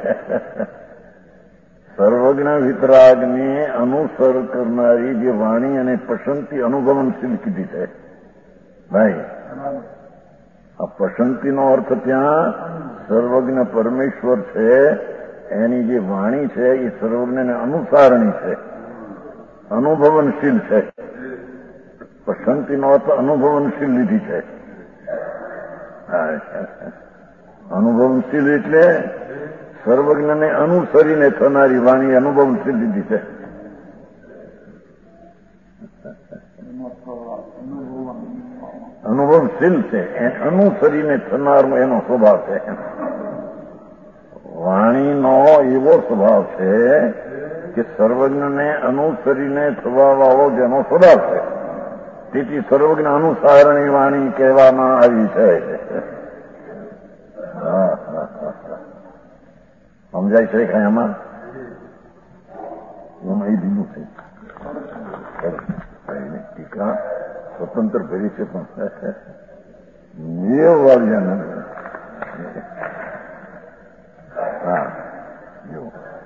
સર્વજ્ઞ વિતરાગને અનુસર કરનારી જે વાણી અને પસંતી અનુભવનશીલ કીધી છે ભાઈ. આ પસંતીનો અર્થ ત્યાં સર્વજ્ઞ પરમેશ્વર છે, એની જે વાણી છે એ સર્વજ્ઞને અનુસારણી છે, અનુભવનશીલ છે. પસંતીનો અર્થ અનુભવનશીલ લીધી છે. અનુભવનશીલ એટલે સર્વજ્ઞને અનુસરીને થનારી વાણી અનુભવનશીલ લીધી છે. અનુભવશીલ છે, અનુસરીને થનારનો એનો સ્વભાવ છે. વાણીનો એવો સ્વભાવ છે કે સર્વજ્ઞને અનુસરીને થવાવાળો જેનો સ્વભાવ છે, તેથી સર્વજ્ઞ અનુસારણી વાણી કહેવામાં આવી છે. સમજાય છે કઈ આમાં? એમાં એ દીધું છે ટીકા સ્વતંત્ર કરી છે પણ નિયમ વાળ્યા નથી. હા, જો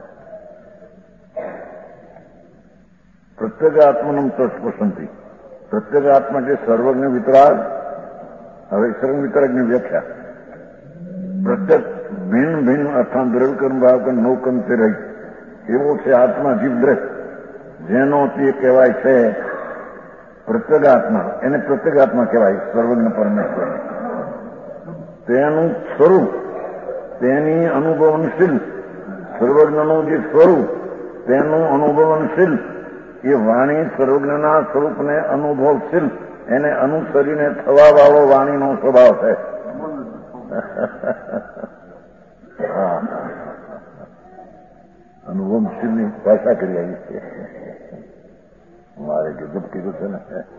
પ્રત્યેક આત્માનું તત્પસંતી. પ્રત્યેક આત્મા જે સર્વજ્ઞ વિતરાગ. હવે સર્વજ્ઞ વિતરાગની વ્યાખ્યા પ્રત્યેક ભિન્ન ભિન્ન અર્થાત દ્રવ્યકર્મ ભાવકર્મ નવકર્મ તે રહી એવો છે આત્મા જીવ દ્રષ્ટ, જેનો તે કહેવાય છે પ્રત્યેક આત્મા. એને પ્રત્યેક આત્મા કહેવાય સર્વજ્ઞ પરમેશ્વર. તેનું સ્વરૂપ, તેની અનુભવનશીલ સર્વજ્ઞનું જે સ્વરૂપ તેનું અનુભવનશીલ એ વાણી સર્વજ્ઞના સ્વરૂપને અનુભવશીલ, એને અનુસરીને થવા વાળો વાણીનો સ્વભાવ છે. અનુભવશીલની ભાષા કરી આવી છે. મારે ગજબ કીધું છે ને.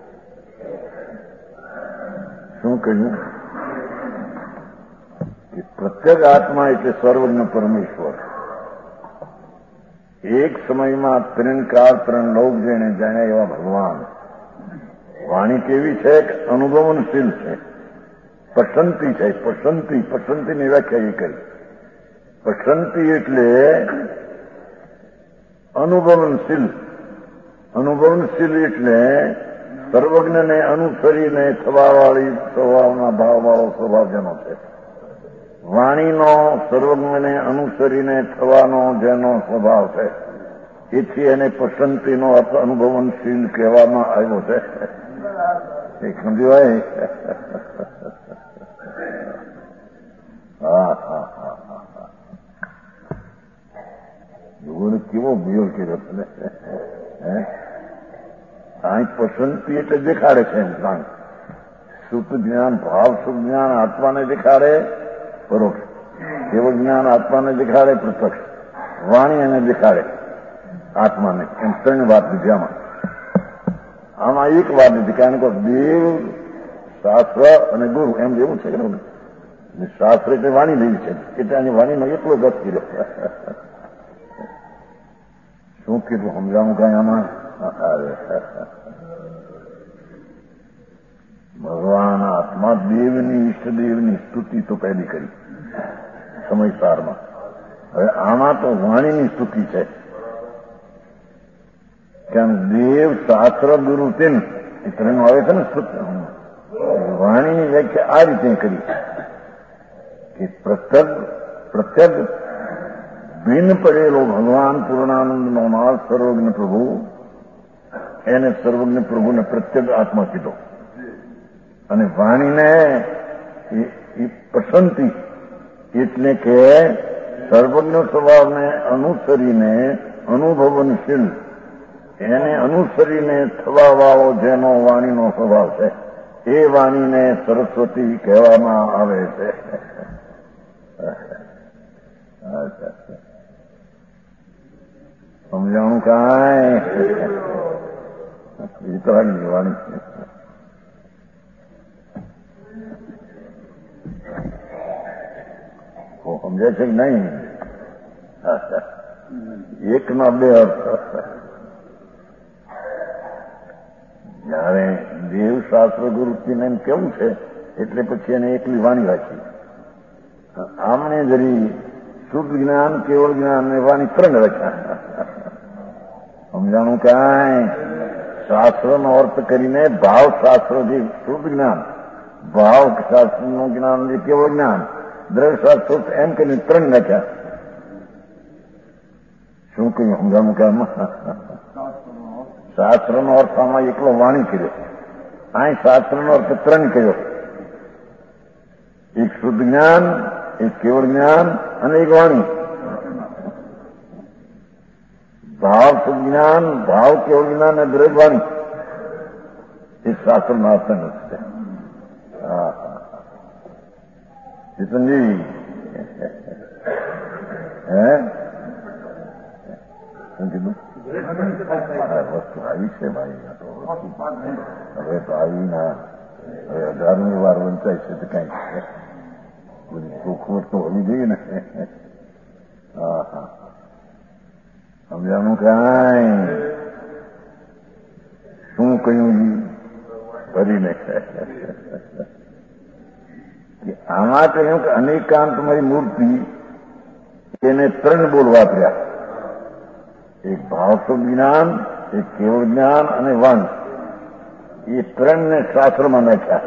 શું કહ્યું કે પ્રત્યેક આત્મા એટલે સર્વજ્ઞ પરમેશ્વર. એક સમયમાં ત્રણ કાળ ત્રણ લોક જેને જાણ્યા એવા ભગવાન. વાણી કેવી છે? અનુભવનશીલ છે, પસંતી છે. પસંતીની વ્યાખ્યા એ કરી. પસંતી એટલે અનુભવનશીલ. અનુભવનશીલ એટલે સર્વજ્ઞને અનુસરીને થવાવાળી સ્વભાવના ભાવવાળો સ્વભાવ જેનો છે. વાણીનો સર્વજ્ઞને અનુસરીને થવાનો જેનો સ્વભાવ છે, એથી એને પસંતીનો અર્થ અનુભવનશીલ કહેવામાં આવ્યો છે. એક સમજ્યું? લોકોને કેવો મેળ કર્યો છે. અહીં પસંદગી એટલે દેખાડે છે એમ જાણ. શુદ્ધ જ્ઞાન, ભાવ શુદ્ધ જ્ઞાન આત્માને દેખાડે પરોક્ષ, કેવળ જ્ઞાન આત્માને દેખાડે પ્રત્યક્ષ, વાણી એને દેખાડે આત્માને. એમ ત્રણ વાત લીધી આમાં. આમાં એક વાત નથી, કારણ કે દેવ, શાસ્ત્ર અને ગુરુ એમ જેવું છે કે શાસ્ત્ર એટલે વાણી લેવી છે, એટલે આની વાણીનો એટલો ગત કર્યો. શું કીધું સમજાવું કઈ આમાં? ભગવાન આત્મા દેવની ઈષ્ટદેવની સ્તુતિ તો પહેલી કરી સમયસારમાં. હવે આમાં તો વાણીની સ્તુતિ છે. કેમ? દેવ, શાસ્ત્ર, ગુરુ તેમ એ ત્રણ આવે છે ને સ્તુતિ. વાણીની વ્યાખ્યા આ રીતે કરી કે પ્રત્યેક ભિન્ન પડેલો ભગવાન પૂર્ણાનંદનો નાથ સર્વજ્ઞ પ્રભુ, એને સર્વજ્ઞ પ્રભુને પ્રત્યેક આત્મા કીધો. અને વાણીને એ પસંતી એટલે કે સર્વજ્ઞ સ્વભાવને અનુસરીને અનુભવનશીલ, એને અનુસરીને થવા વાળો જેનો વાણીનો સ્વભાવ છે, એ વાણીને સરસ્વતી કહેવામાં આવે છે. સમજાણું કાંઈ? વિતરાગની વાણી છે. સમજાય છે કે નહીં? એકના બે અર્થ. જયારે દેવશાસ્ત્ર ગુરુજીને એમ કેવું છે એટલે પછી એને એકલી વાણી વાંચી. આમને જરી શુદ્ધ જ્ઞાન, કેવળ જ્ઞાન ને વાણી ત્રણ રચ્યા. સમજાણું કાંઈ શાસ્ત્રનો અર્થ કરીને ભાવશાસ્ત્ર જે શુદ્ધ જ્ઞાન, ભાવશાસ્ત્રનું જ્ઞાન જે કેવળ જ્ઞાન, દ્રવ્યશાસ્ત્ર એમ કરીને ત્રણ રચ્યા. શું કહ્યું સમજાણું કે શાસ્ત્રનો અર્થ આમાં એકલો વાણી કર્યો, અહીં શાસ્ત્રનો અર્થ ત્રણ કર્યો. એક શુદ્ધ જ્ઞાન, એક કેવળ જ્ઞાન અને એક વાણી. ભાવ શુદ્ધ જ્ઞાન, ભાવ કેવળ જ્ઞાન અને દ્રવ્ય વાણી એ શાસ્ત્રનો અર્થ છે. ચેતનજી શું કીધું? વસ્તુ આવી છે ભાઈ. હવે તો આવી ના, હવે 18મી વાર વંચાય છે તો કઈ બધી ચોખવટ તો હોવી જોઈએ ને. સમજાણું કાંઈ શું કહ્યું કરીને આમાં કહ્યું કે અનેકાંત મારી મૂર્તિ એને ત્રણ બોલ વાપર્યા. એક ભાવશુદ્ધ જ્ઞાન, એક કેવળ જ્ઞાન અને વાણી. એ ત્રણને શાસ્ત્રમાં નાખ્યા.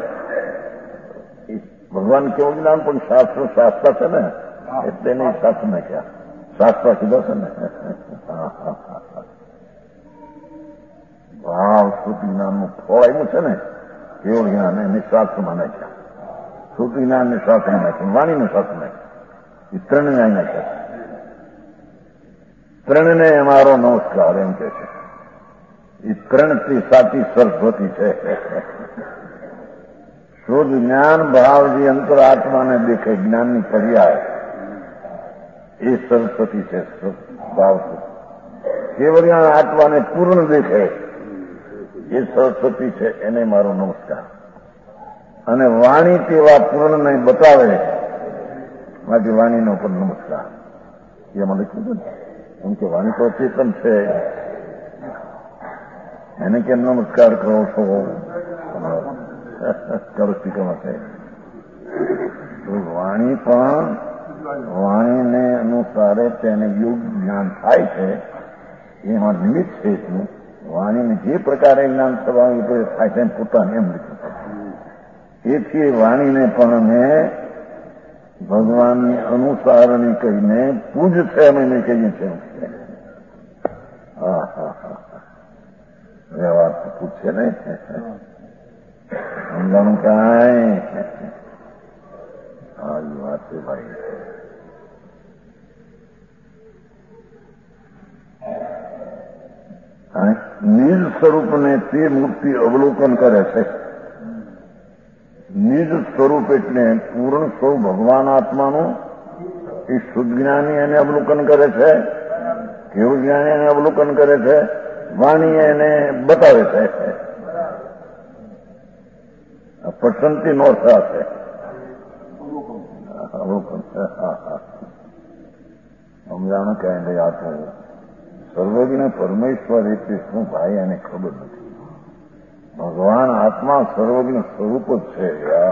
ભગવાન કેવળ જ્ઞાન પણ શાસ્ત્ર છે ને એટલે એને શાસ્ત્ર નાખ્યા. શાસ્ત્ર કીધો છે ને. ભાવ શુદ્ધ જ્ઞાનનું ફળ આવ્યું છે ને કેવળ જ્ઞાન, એને શાસ્ત્રમાં નાખ્યા. શુદ્ધ જ્ઞાનને શાસ્ત્રમાં નાખ્યું, વાણીને શાસ્ત્ર નાખ્યું. એ ત્રણને અહીં નાખ્યા. ત્રણને અમારો નમસ્કાર એમ કે છે. એ ત્રણથી સાચી સરસ્વતી છે. શુદ્ધ જ્ઞાન ભાવ જે અંતરાત્માને દેખે, જ્ઞાનની પર્યાય, એ સરસ્વતી છે. ભાવ કેવળ જ્ઞાન આત્માને પૂર્ણ દેખે, એ સરસ્વતી છે. એને મારો નમસ્કાર. અને વાણી તેવા પૂર્ણને બતાવે માટે વાણીનો પણ નમસ્કાર. એમાં લખ્યું છે એમ કે વાણી તો ચેતન છે, એને કેમ નમસ્કાર કરો છો? સ્પીકરમાં છે. વાણી પણ વાણીને અનુસારે તેને યોગ જ્ઞાન થાય છે. એમાં નિમિત્ત છે એટલું. વાણીને જે પ્રકારે જ્ઞાન થવાનું થાય છે પોતાને એમ લીધું. એથી વાણીને પણ મેં ભગવાનની અનુસારની કહીને પૂજ છે અમે નહીં કહીએ છીએ. વ્યવહાર તો પૂછે ને સમજાણું કાંઈ. આવી વાત છે ભાઈ. નિજ સ્વરૂપને તે મૂર્તિ અવલોકન કરે છે. નિજ સ્વરૂપ એટલે પૂર્ણ સ્વરૂપ ભગવાન આત્માનું એ શુદ્ધ જ્ઞાની એને અવલોકન કરે છે, કેવું જ્ઞાની એને અવલોકન કરે છે, વાણી એને બતાવે છે. પસંદથી નો છે અવલોકન. સમજાણો કે ભાઈ આ તો સર્વજ્ઞ પરમેશ્વર એટલે શું ભાઈ એને ખબર નથી. ભગવાન આત્મા સર્વજ્ઞ સ્વરૂપ જ છે.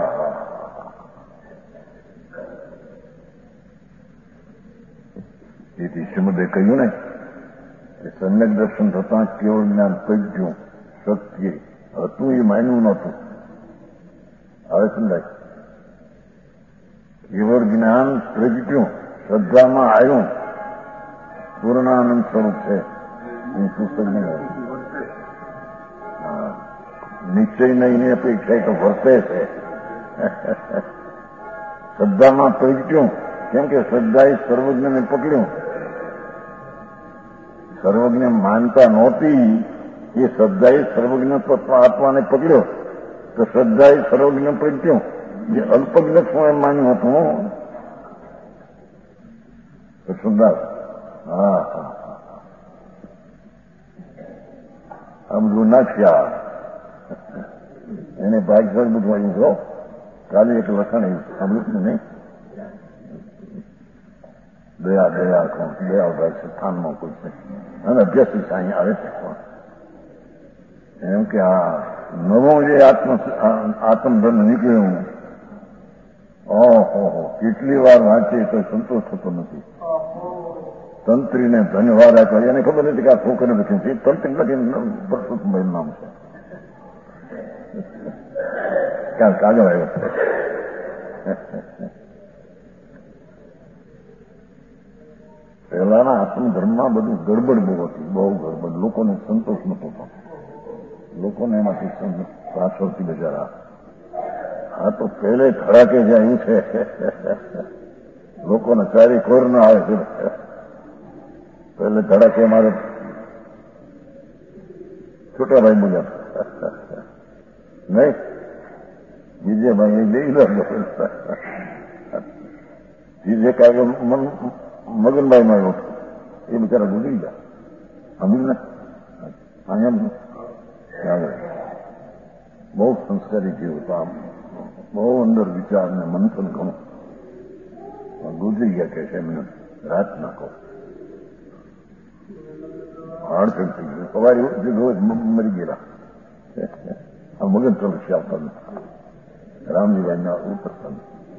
તેથી શ્રીમદે કહ્યું ને કે સમ્યક દર્શન થતાં કેવળ જ્ઞાન પજ્યું સત્ય હતું એ માન્યું નહોતું. હવે સમજાય. કેવળ જ્ઞાન પ્રગટ્યું, શ્રદ્ધામાં આવ્યું, પૂર્ણાનંદ સ્વરૂપ છે. એ પુસ્તક નહીં આવ્યું. નિશ્ચય નહીં અપેક્ષા તો વર્તે છે. શ્રદ્ધામાં પ્રગટ્યું, કેમ કે શ્રદ્ધા એ સર્વજ્ઞને પકડ્યું. સર્વજ્ઞ માનતા નહોતી, એ શ્રદ્ધાએ સર્વજ્ઞ આત્માને પકડ્યો તો શ્રદ્ધાએ સર્વજ્ઞ પ્રગટ્યું. જે અલ્પજ્ઞ શું એમ માન્યું હતું તો શ્રદ્ધા. આ બધું નાખ્યા. એને ભાગભાગ બધું આવ્યું છો. કાલે એક લખણ આવ્યું સાંભળ્યું નહીં? દયા કોણ દયાભાઈ છે સ્થાનમાં કોઈ છે અને અભ્યાસી અહીંયા આવે છે કોણ એમ કે આ નવો જે આત્મધર્મ નીકળ્યું ઓહો કેટલી વાર વાંચીએ તો સંતોષ થતો નથી. તંત્રીને ધન્યવાદ આપ્યો એને ખબર નથી કે આ છોકરી લખી તંત્રી લખીને પરસોત્તમ નામ છે ક્યાં કાગળ આવ્યો છે. પહેલાના આત્મધર્મમાં બધું ગડબડ બહુ હતી, બહુ ગડબડ. લોકોને સંતોષ નતો થતો, લોકોને એમાંથી પાછળથી બજારા. આ તો પહેલે ધડાકે જાય છે, લોકોને સારી ખોર ન આવે છે. પહેલે ધડાકે મારે છોટાભાઈ બોલ્યા નહીં, બીજે ભાઈ એ લઈ લો, બીજે કાગળ મગનભાઈ નો આવ્યો એ બિચારા ગુજરી ગયા. સમજ્યું ને? અહીંયા બહુ સંસ્કારી જીવ હતો, આમ બહુ અંદર વિચાર ને મંથન ઘણું. ગુજરી ગયા કે છે એમને રાત નાખો હાડફેલ થઈ ગયું. સવારે રોજ મરી ગયેલા. આ મગન ચલશે આપતા રામજીભાઈ ના ઉતરતા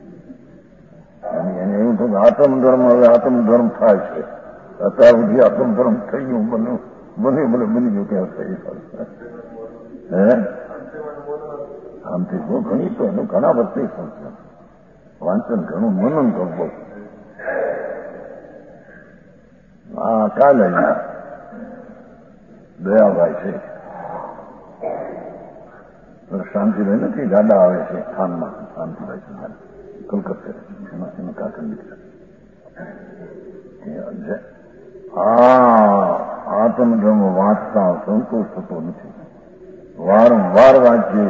એને એવું થયું આત્મધર્મ હવે આત્મધર્મ થાય છે. અત્યાર સુધી આત્મધર્મ થઈ ગયું બની ગયું કે હે આમથી બહુ ઘણી તો એનું ઘણા વખતે સંસ્થા વાંચન ઘણું મનન કરવું બહુ. હા કાલે દયાભાઈ છે શાંતિભાઈ નથી, ગાડા આવે છે સ્થાનમાં. શાંતિભાઈ છે કલકત્તે એના કાકા નીકળ્યા. આત્મધર્મ વાંચતા સંતોષ થતો નથી. વારંવાર વાંચીએ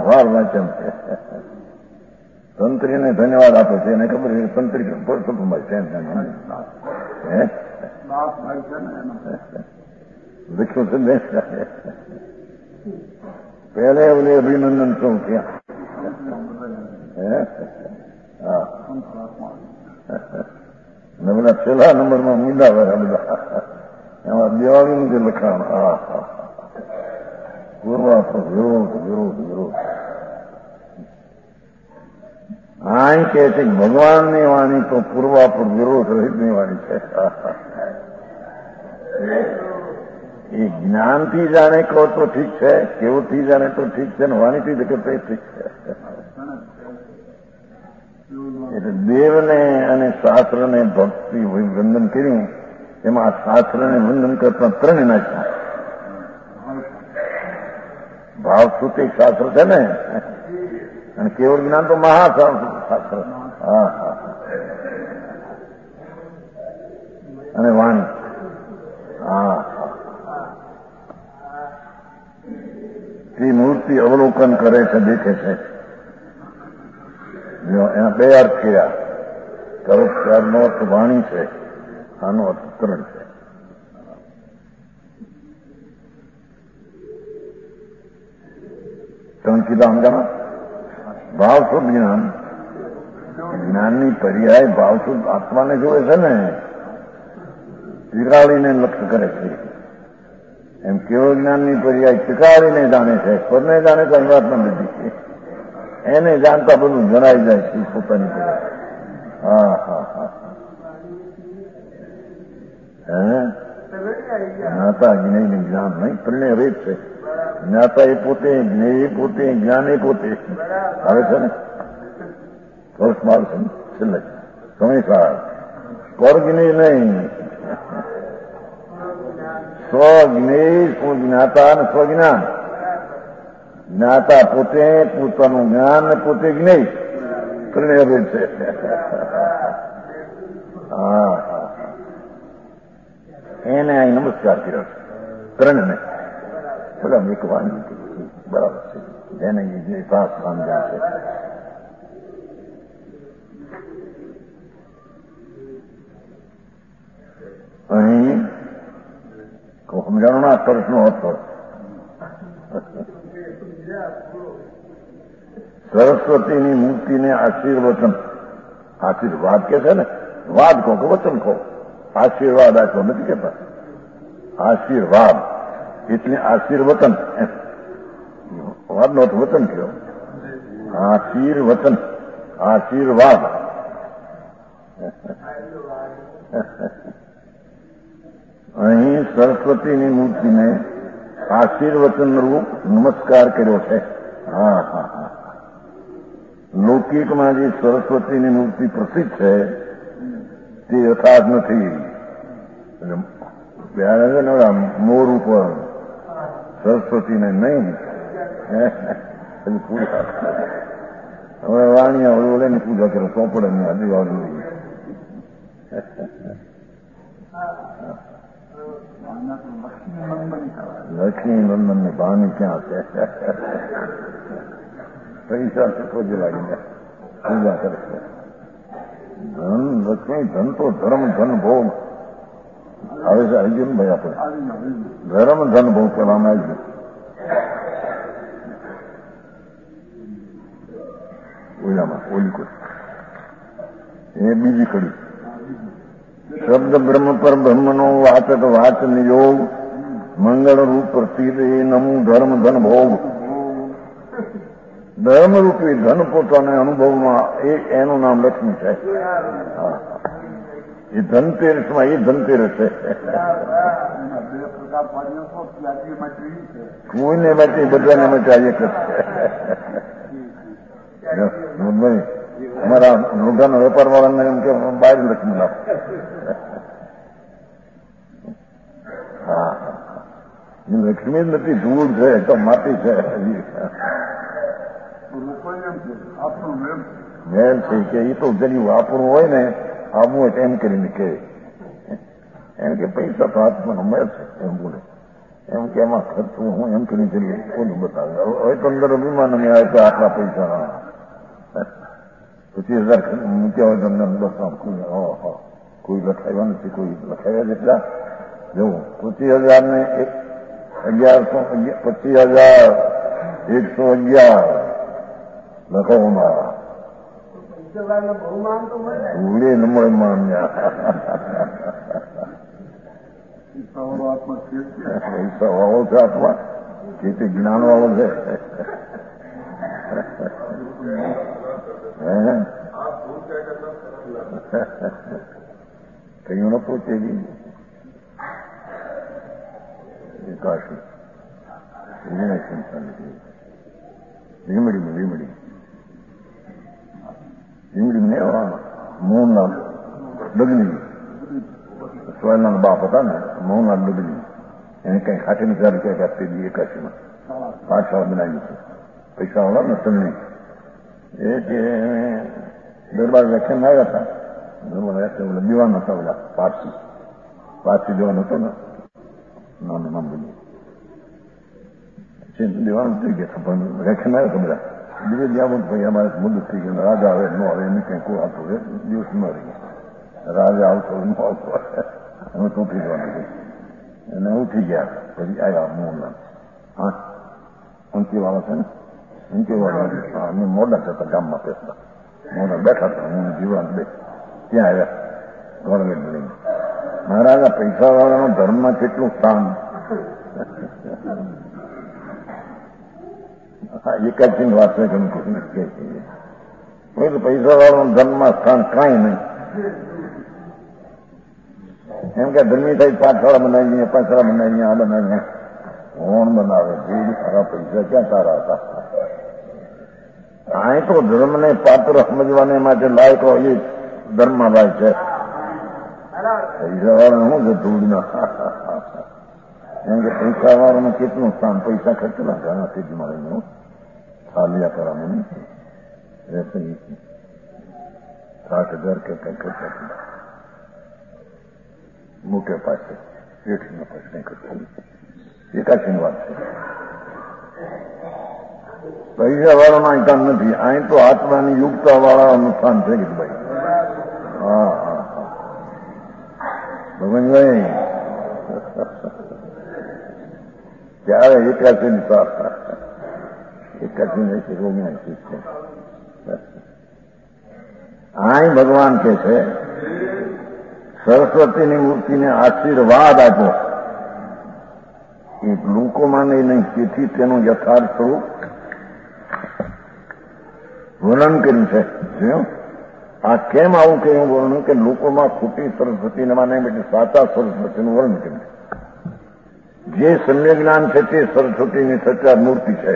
તંત્રીને ધન્યવાદ આપે છે. એને ખબર છે તંત્રી પરસોત્તમભાઈ છે લખ્યું છે ને પહેલે ઓલી અભિનંદન શું ક્યાં બધા છેલ્લા નંબરમાં મીંડા વાળા બધા એમાં દિવાળીનું જે લખાણ પૂર્વાપર વિરોધ આ કે છે ભગવાનની વાણી તો પૂર્વાપર વિરોધ રહિતની વાણી છે. એ જ્ઞાનથી જાણે કહો તો ઠીક છે, કેવુંથી જાણે તો ઠીક છે, ને વાણીથી જગત તો ઠીક છે. એટલે દેવને અને શાસ્ત્રને ભક્તિ વંદન કર્યું એમાં શાસ્ત્રને વંદન કરતા ત્રણ નાખ્યા. ભાવ સુતી શાસ્ત્ર છે ને, અને કેવળ જ્ઞાન તો મહાશાસ્ત્ર. અને વાણી તે મૂર્તિ અવલોકન કરે છે, દેખે છે. એના બે અર્થ થયા. તરફ ત્યારનો અર્થ વાણી છે, આનો અર્થ ત્રણ છે. ત્રણ કીધા સમજામાં ભાવશુદ્ધ જ્ઞાન, જ્ઞાનની પર્યાય ભાવશુદ્ધ આત્માને જોવે છે ને, તિરાળીને લક્ષ્ય કરે છે. એમ કેવળ જ્ઞાનની પર્યાય ટીકાળીને જાણે છે, પરને જાણે તો અહીં વાત નથી. એને જાણતા બધું જણાઈ જાય છે પોતાની જ્ઞાતા જ્ઞેય જ્ઞાન નહીં, ત્રણે રેત છે. જ્ઞાતા એ પોતે, જ્ઞેય પોતે, જ્ઞાન એ પોતે આવે છે ને. ફર્સ્ટ માર્ક છે છેલ્લે સમય સ્વર્ગની નહીં, સ્વજ્ઞેય જ્ઞાતા અને સ્વજ્ઞાન. જ્ઞાતા પોતે પોતાનું જ્ઞાન ને પોતે જ્ઞેય, ત્રણે અભેદ છે. એને અહીં નમસ્કાર કર્યો છે ત્રણને. બધા એક વાણી બરાબર છે, જેને જે પાસ સમજ્યા છે. અહીં સમજાણો ના તરફનો હતો. સરસ્વતીની મૂર્તિને આશીર્વાદ કે છે ને, વાદ કહો કે વચન કહો. આશીર્વાદ આપ્યો નથી કહેતા. આશીર્વાદ એટલે આશીર્વચન. વાદનો તો વચન થયો. આશીર્વચન, આશીર્વાદ. અહીં સરસ્વતીની મૂર્તિને આશીર્વચન રૂપ નમસ્કાર કર્યો છે. હા હા હા. લૌકિકમાં જે સરસ્વતીની મૂર્તિ પ્રસિદ્ધ છે તે યથાર્થ નથી. મોર ઉપર સરસ્વતીને નહીં. પૂજા હવે વાણિયા ઓળેની પૂજા કરે ચોપડાની આજુબાજુ. લક્ષ્મી નંદન ની ભાની ક્યાં છે? પૈસા સપોજ લાગીને પૂજા કરે છે. ધન લક્ષ્મી ધન તો ધર્મ ધન ભોગ આવે છે. આવી ગયું ને ભાઈ આપણે ધર્મ ધન ભોગ કહેવામાં આવી ગયું. ઓલામાં ઓલી કોઈ એ બીજી કડી. શબ્દ બ્રહ્મ પર બ્રહ્મનો વાચક વાચ નિયોગ મંગળ રૂપ પ્રતિદે નમું ધર્મ ધન ભોગ. ધર્મરૂપી ધન પોતાને અનુભવમાં એનું નામ લક્ષ્મી છે. એ ધનતેરસમાં એ ધનતેરસ છે. કોઈને માટે બધાને માટે આ એક જ છે. અમારા મોઢાના વેપાર વાળાને એમ કે બહાર લક્ષ્મી લાવ. હા લક્ષ્મી જ નથી, ધૂળ છે તો માટી છે. મેલ છે કે એ તો જરી વાપરવું હોય ને આવવું હોય એમ કરીને કે એમ કે પૈસા તો હાથમાં મેળ છે એમ બોલે. એમ કે એમાં ખર્ચવું હું એમ કરીને જરી કોનું બતાવે. હવે તો અંદર અભિમાન અમે આવે તો આટલા પૈસા 25,000 મૂક્યા હોય તો અમને બસ કોઈ લખાવ્યા નથી, કોઈ લખાવ્યા જેટલા જવું 25,000 ને 25,111 લખોમાં ધૂળે ન મળે માન્યા. પૈસા વાળો છે આત્મા, જેથી જ્ઞાન વાળો છે. કયું ન પહોંચેલી કાશી લીમડી ને મોહનલાલ ડગલી સોયલના બાપ હતા ને મોહનલાલ ડગલી. એને કઈ 60,000 રૂપિયા આપી દીધી એકાશીમાં. પાછળ બનાવી છે પૈસા વાળા ને તમને. એ જે દરબાર વ્યાખ્યાન આવ્યા હતા, દરબાર વ્યાખ્યાન દીવાન હતા ઓલા પારસી દીવાન હતો ને નાનું નામ બોલ્યું દીવાન થઈ ગયા પણ વ્યાખ્યાન આવ્યા હતા બધા. બીજે જ્યાં ભાઈ અમારે મુદત થઈ ગયું, રાજા આવે ન આવે એની કઈ કોઈ આપતો દિવસ ન રહી. રાજા આવતો ન આવતો અમે તો ઉઠી જવાનું એને ઉઠી ગયા. પછી આવ્યા મોહનલાલ. હા ઊંચી વાળા છે ને ઊંચી વાળા અમે મોડા થતા ગામમાં પેસતા મોડા બેઠા હતા. હું જીવન બે ત્યાં આવ્યા ગવર્મેન્ટ લઈને. મહારાજા પૈસા વાળાનો ધર્મમાં કેટલું સ્થાન. એકાદશી વાત છે કે પૈસા વાળાનું ધર્મમાં સ્થાન કાંઈ નહીં. એમ કે ધર્મી થાય પાછળ બનાવીએ પાછળ બનાવીએ આ બનાવીએ હોણ બનાવે સારા પૈસા ક્યાં સારા હતા. આ તો ધર્મને પાત્ર સમજવાને માટે લાયક હોય એ ધર્મમાં લાયક છે. પૈસા વાળા શું છે ધૂળના. એમ કે પૈસા વાળાનું કેટલું સ્થાન. પૈસા ખર્ચેલા ઘણા તેજ મળે ચાલ્યા કરાવું 60,000 કે કઈ ખર્ચા મોટે પાસે શેઠના પાસે કઈ ખર્ચા એકાશીની વાત છે. પૈસા વાળાનો અહીં કામ નથી. અહીં તો આત્માની યુક્તા વાળાનું સ્થાન છે કે ભાઈ. હા હા હા ભગવાનભાઈ ક્યારે એકાશીની સાથ એકાશી રોગી છે. અહીં ભગવાન કે છે સરસ્વતીની મૂર્તિને આશીર્વાદ આપ્યો. એ લોકોમાં નહીં, તેથી તેનું યથાર્થ સ્વરૂપ વર્ણન કર્યું છે. આ કેમ આવું કહ્યું વર્ણન કે લોકોમાં ખોટી સરસ્વતીને માને એટલે સાચા સરસ્વતીનું વર્ણન કર્યું. જે સમ્યક જ્ઞાન છે તે સરસ્વતીની સચ્ચા મૂર્તિ છે.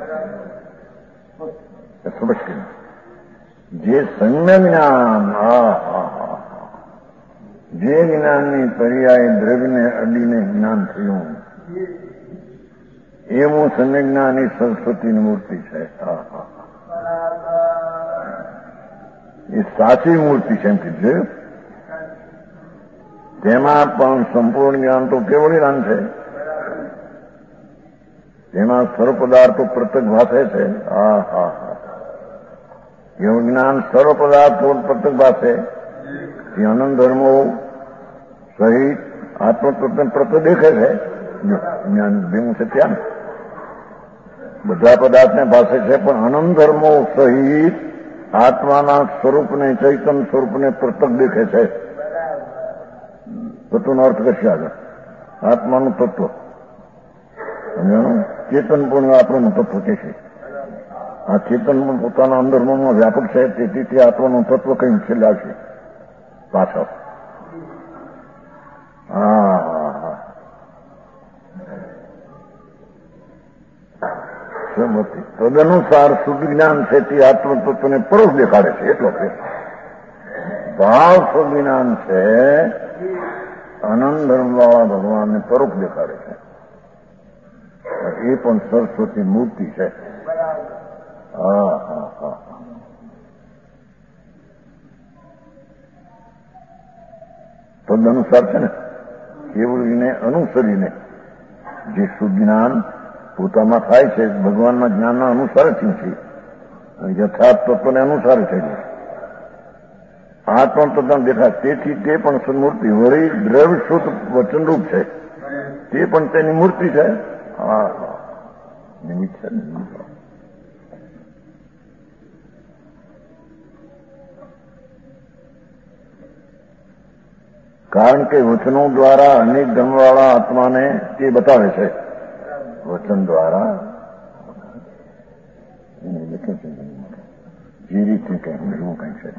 સમજ કે જે સમ્યક જ્ઞાન, જે જ્ઞાનની પર્યાય દ્રવ્યને અડીને જ્ઞાન થયું એવું સમ્યક જ્ઞાન એ સરસ્વતીની મૂર્તિ છે. એ સાચી મૂર્તિ છે એમ કીધું. તેમાં પણ સંપૂર્ણ જ્ઞાન તો કેવળ જ્ઞાન છે. તેમાં સર્વ પદાર્થો પ્રત્યક્ષ ભાષે છે. એવું જ્ઞાન સર્વ પદાર્થો પ્રત્યક્ષ ભાષે એ અનંત ધર્મો સહિત આત્મતત્વ પ્રત્યે દેખે છે. જ્ઞાન ભેગું છે ત્યાં બધા પદાર્થને ભાષે છે, પણ અનંત ધર્મો સહિત આત્માના સ્વરૂપને, ચૈતન્ય સ્વરૂપને પ્રત્યક્ષ દેખે છે. તત્વનો અર્થ કરશે આગળ. આત્માનું તત્વ ચેતન પણ આપણું તત્વ કે છે. આ ચેતન પણ પોતાના અંદરમાં વ્યાપક છે, તેથી તે આત્માનું તત્વ કઈ છેલ્લે આવશે પાછળ. તદનુસાર શુદ્ધ જ્ઞાન છે તે આત્મતત્વને પરોક્ષ દેખાડે છે. એટલો ફેર. ભાવ શુદ્ધ જ્ઞાન છે અનંત ધર્મવાળા ભગવાનને પરોક્ષ દેખાડે છે. એ પણ સરસ્વતી મૂર્તિ છે. તદનુસાર છે ને કેવળને અનુસરીને જે શુદ્ધ જ્ઞાન પોતામાં થાય છે ભગવાનના જ્ઞાનના અનુસાર જ છે. યથાર્થ તત્વને અનુસાર છે. આત્મા તદ્દન દેખાય. તેથી તે પણ સન્મૂર્તિ વળી દ્રવ્ય શુદ્ધ વચનરૂપ છે. તે પણ તેની મૂર્તિ છે. નિમિત્ત છે. કારણ કે વચનો દ્વારા અનેક ધર્મવાળા આત્માને તે બતાવે છે. વચન દ્વારા જે રીતે કઈ એવું કઈ છે.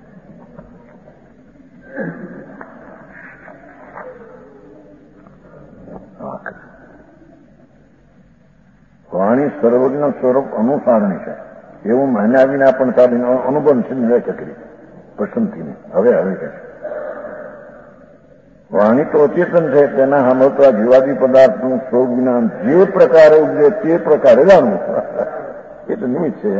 વાણી સર્વજ્ઞ સ્વરૂપ અનુસારણી છે એવું માન્યા વિના પણ સારી અનુબંધ છે વ્યાખ્યા કરી પસંદગીની. હવે કે વાણી તો અચેતન છે, તેના સાંભળતા જીવાદી પદાર્થનું સ્વરૂપ જ્ઞાન જે પ્રકારે ઉપજે તે પ્રકારે જાણવું. એ તો નિમિત્ત છે.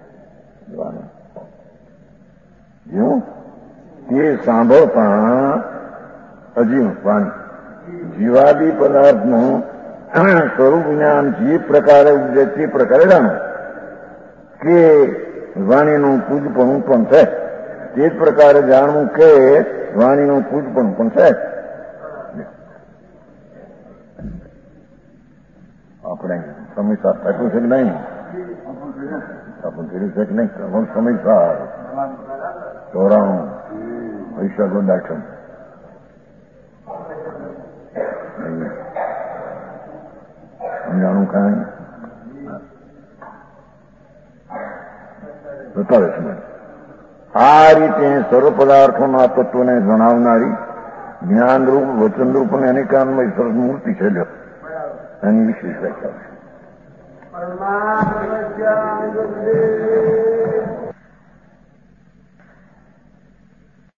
જેવું તે સાંભળતા અજીવ વાણી જીવાદી પદાર્થનું સ્વરૂપ જ્ઞાન જે પ્રકારે ઉપજે તે પ્રકારે જાણવું. કે વાણીનું પૂજપણું પણ છે તે જ પ્રકારે જાણવું કે વાણીનું પૂજપણું પણ છે. આપણે સમયસાર થતું છે કે નહીં? આપણું કર્યું છે કે નહીં? સમયસાર 94 વૈશાખ દાખલ સમજાણું કાંઈ બતાવે છે. આ રીતે સર્વ પદાર્થોના તત્વને જણાવનારી જ્ઞાનરૂપ વચનરૂપ અને અનેકાન્મય સરસ મૂર્તિ છે. એની વિશેષ વ્યાખ્યા છે.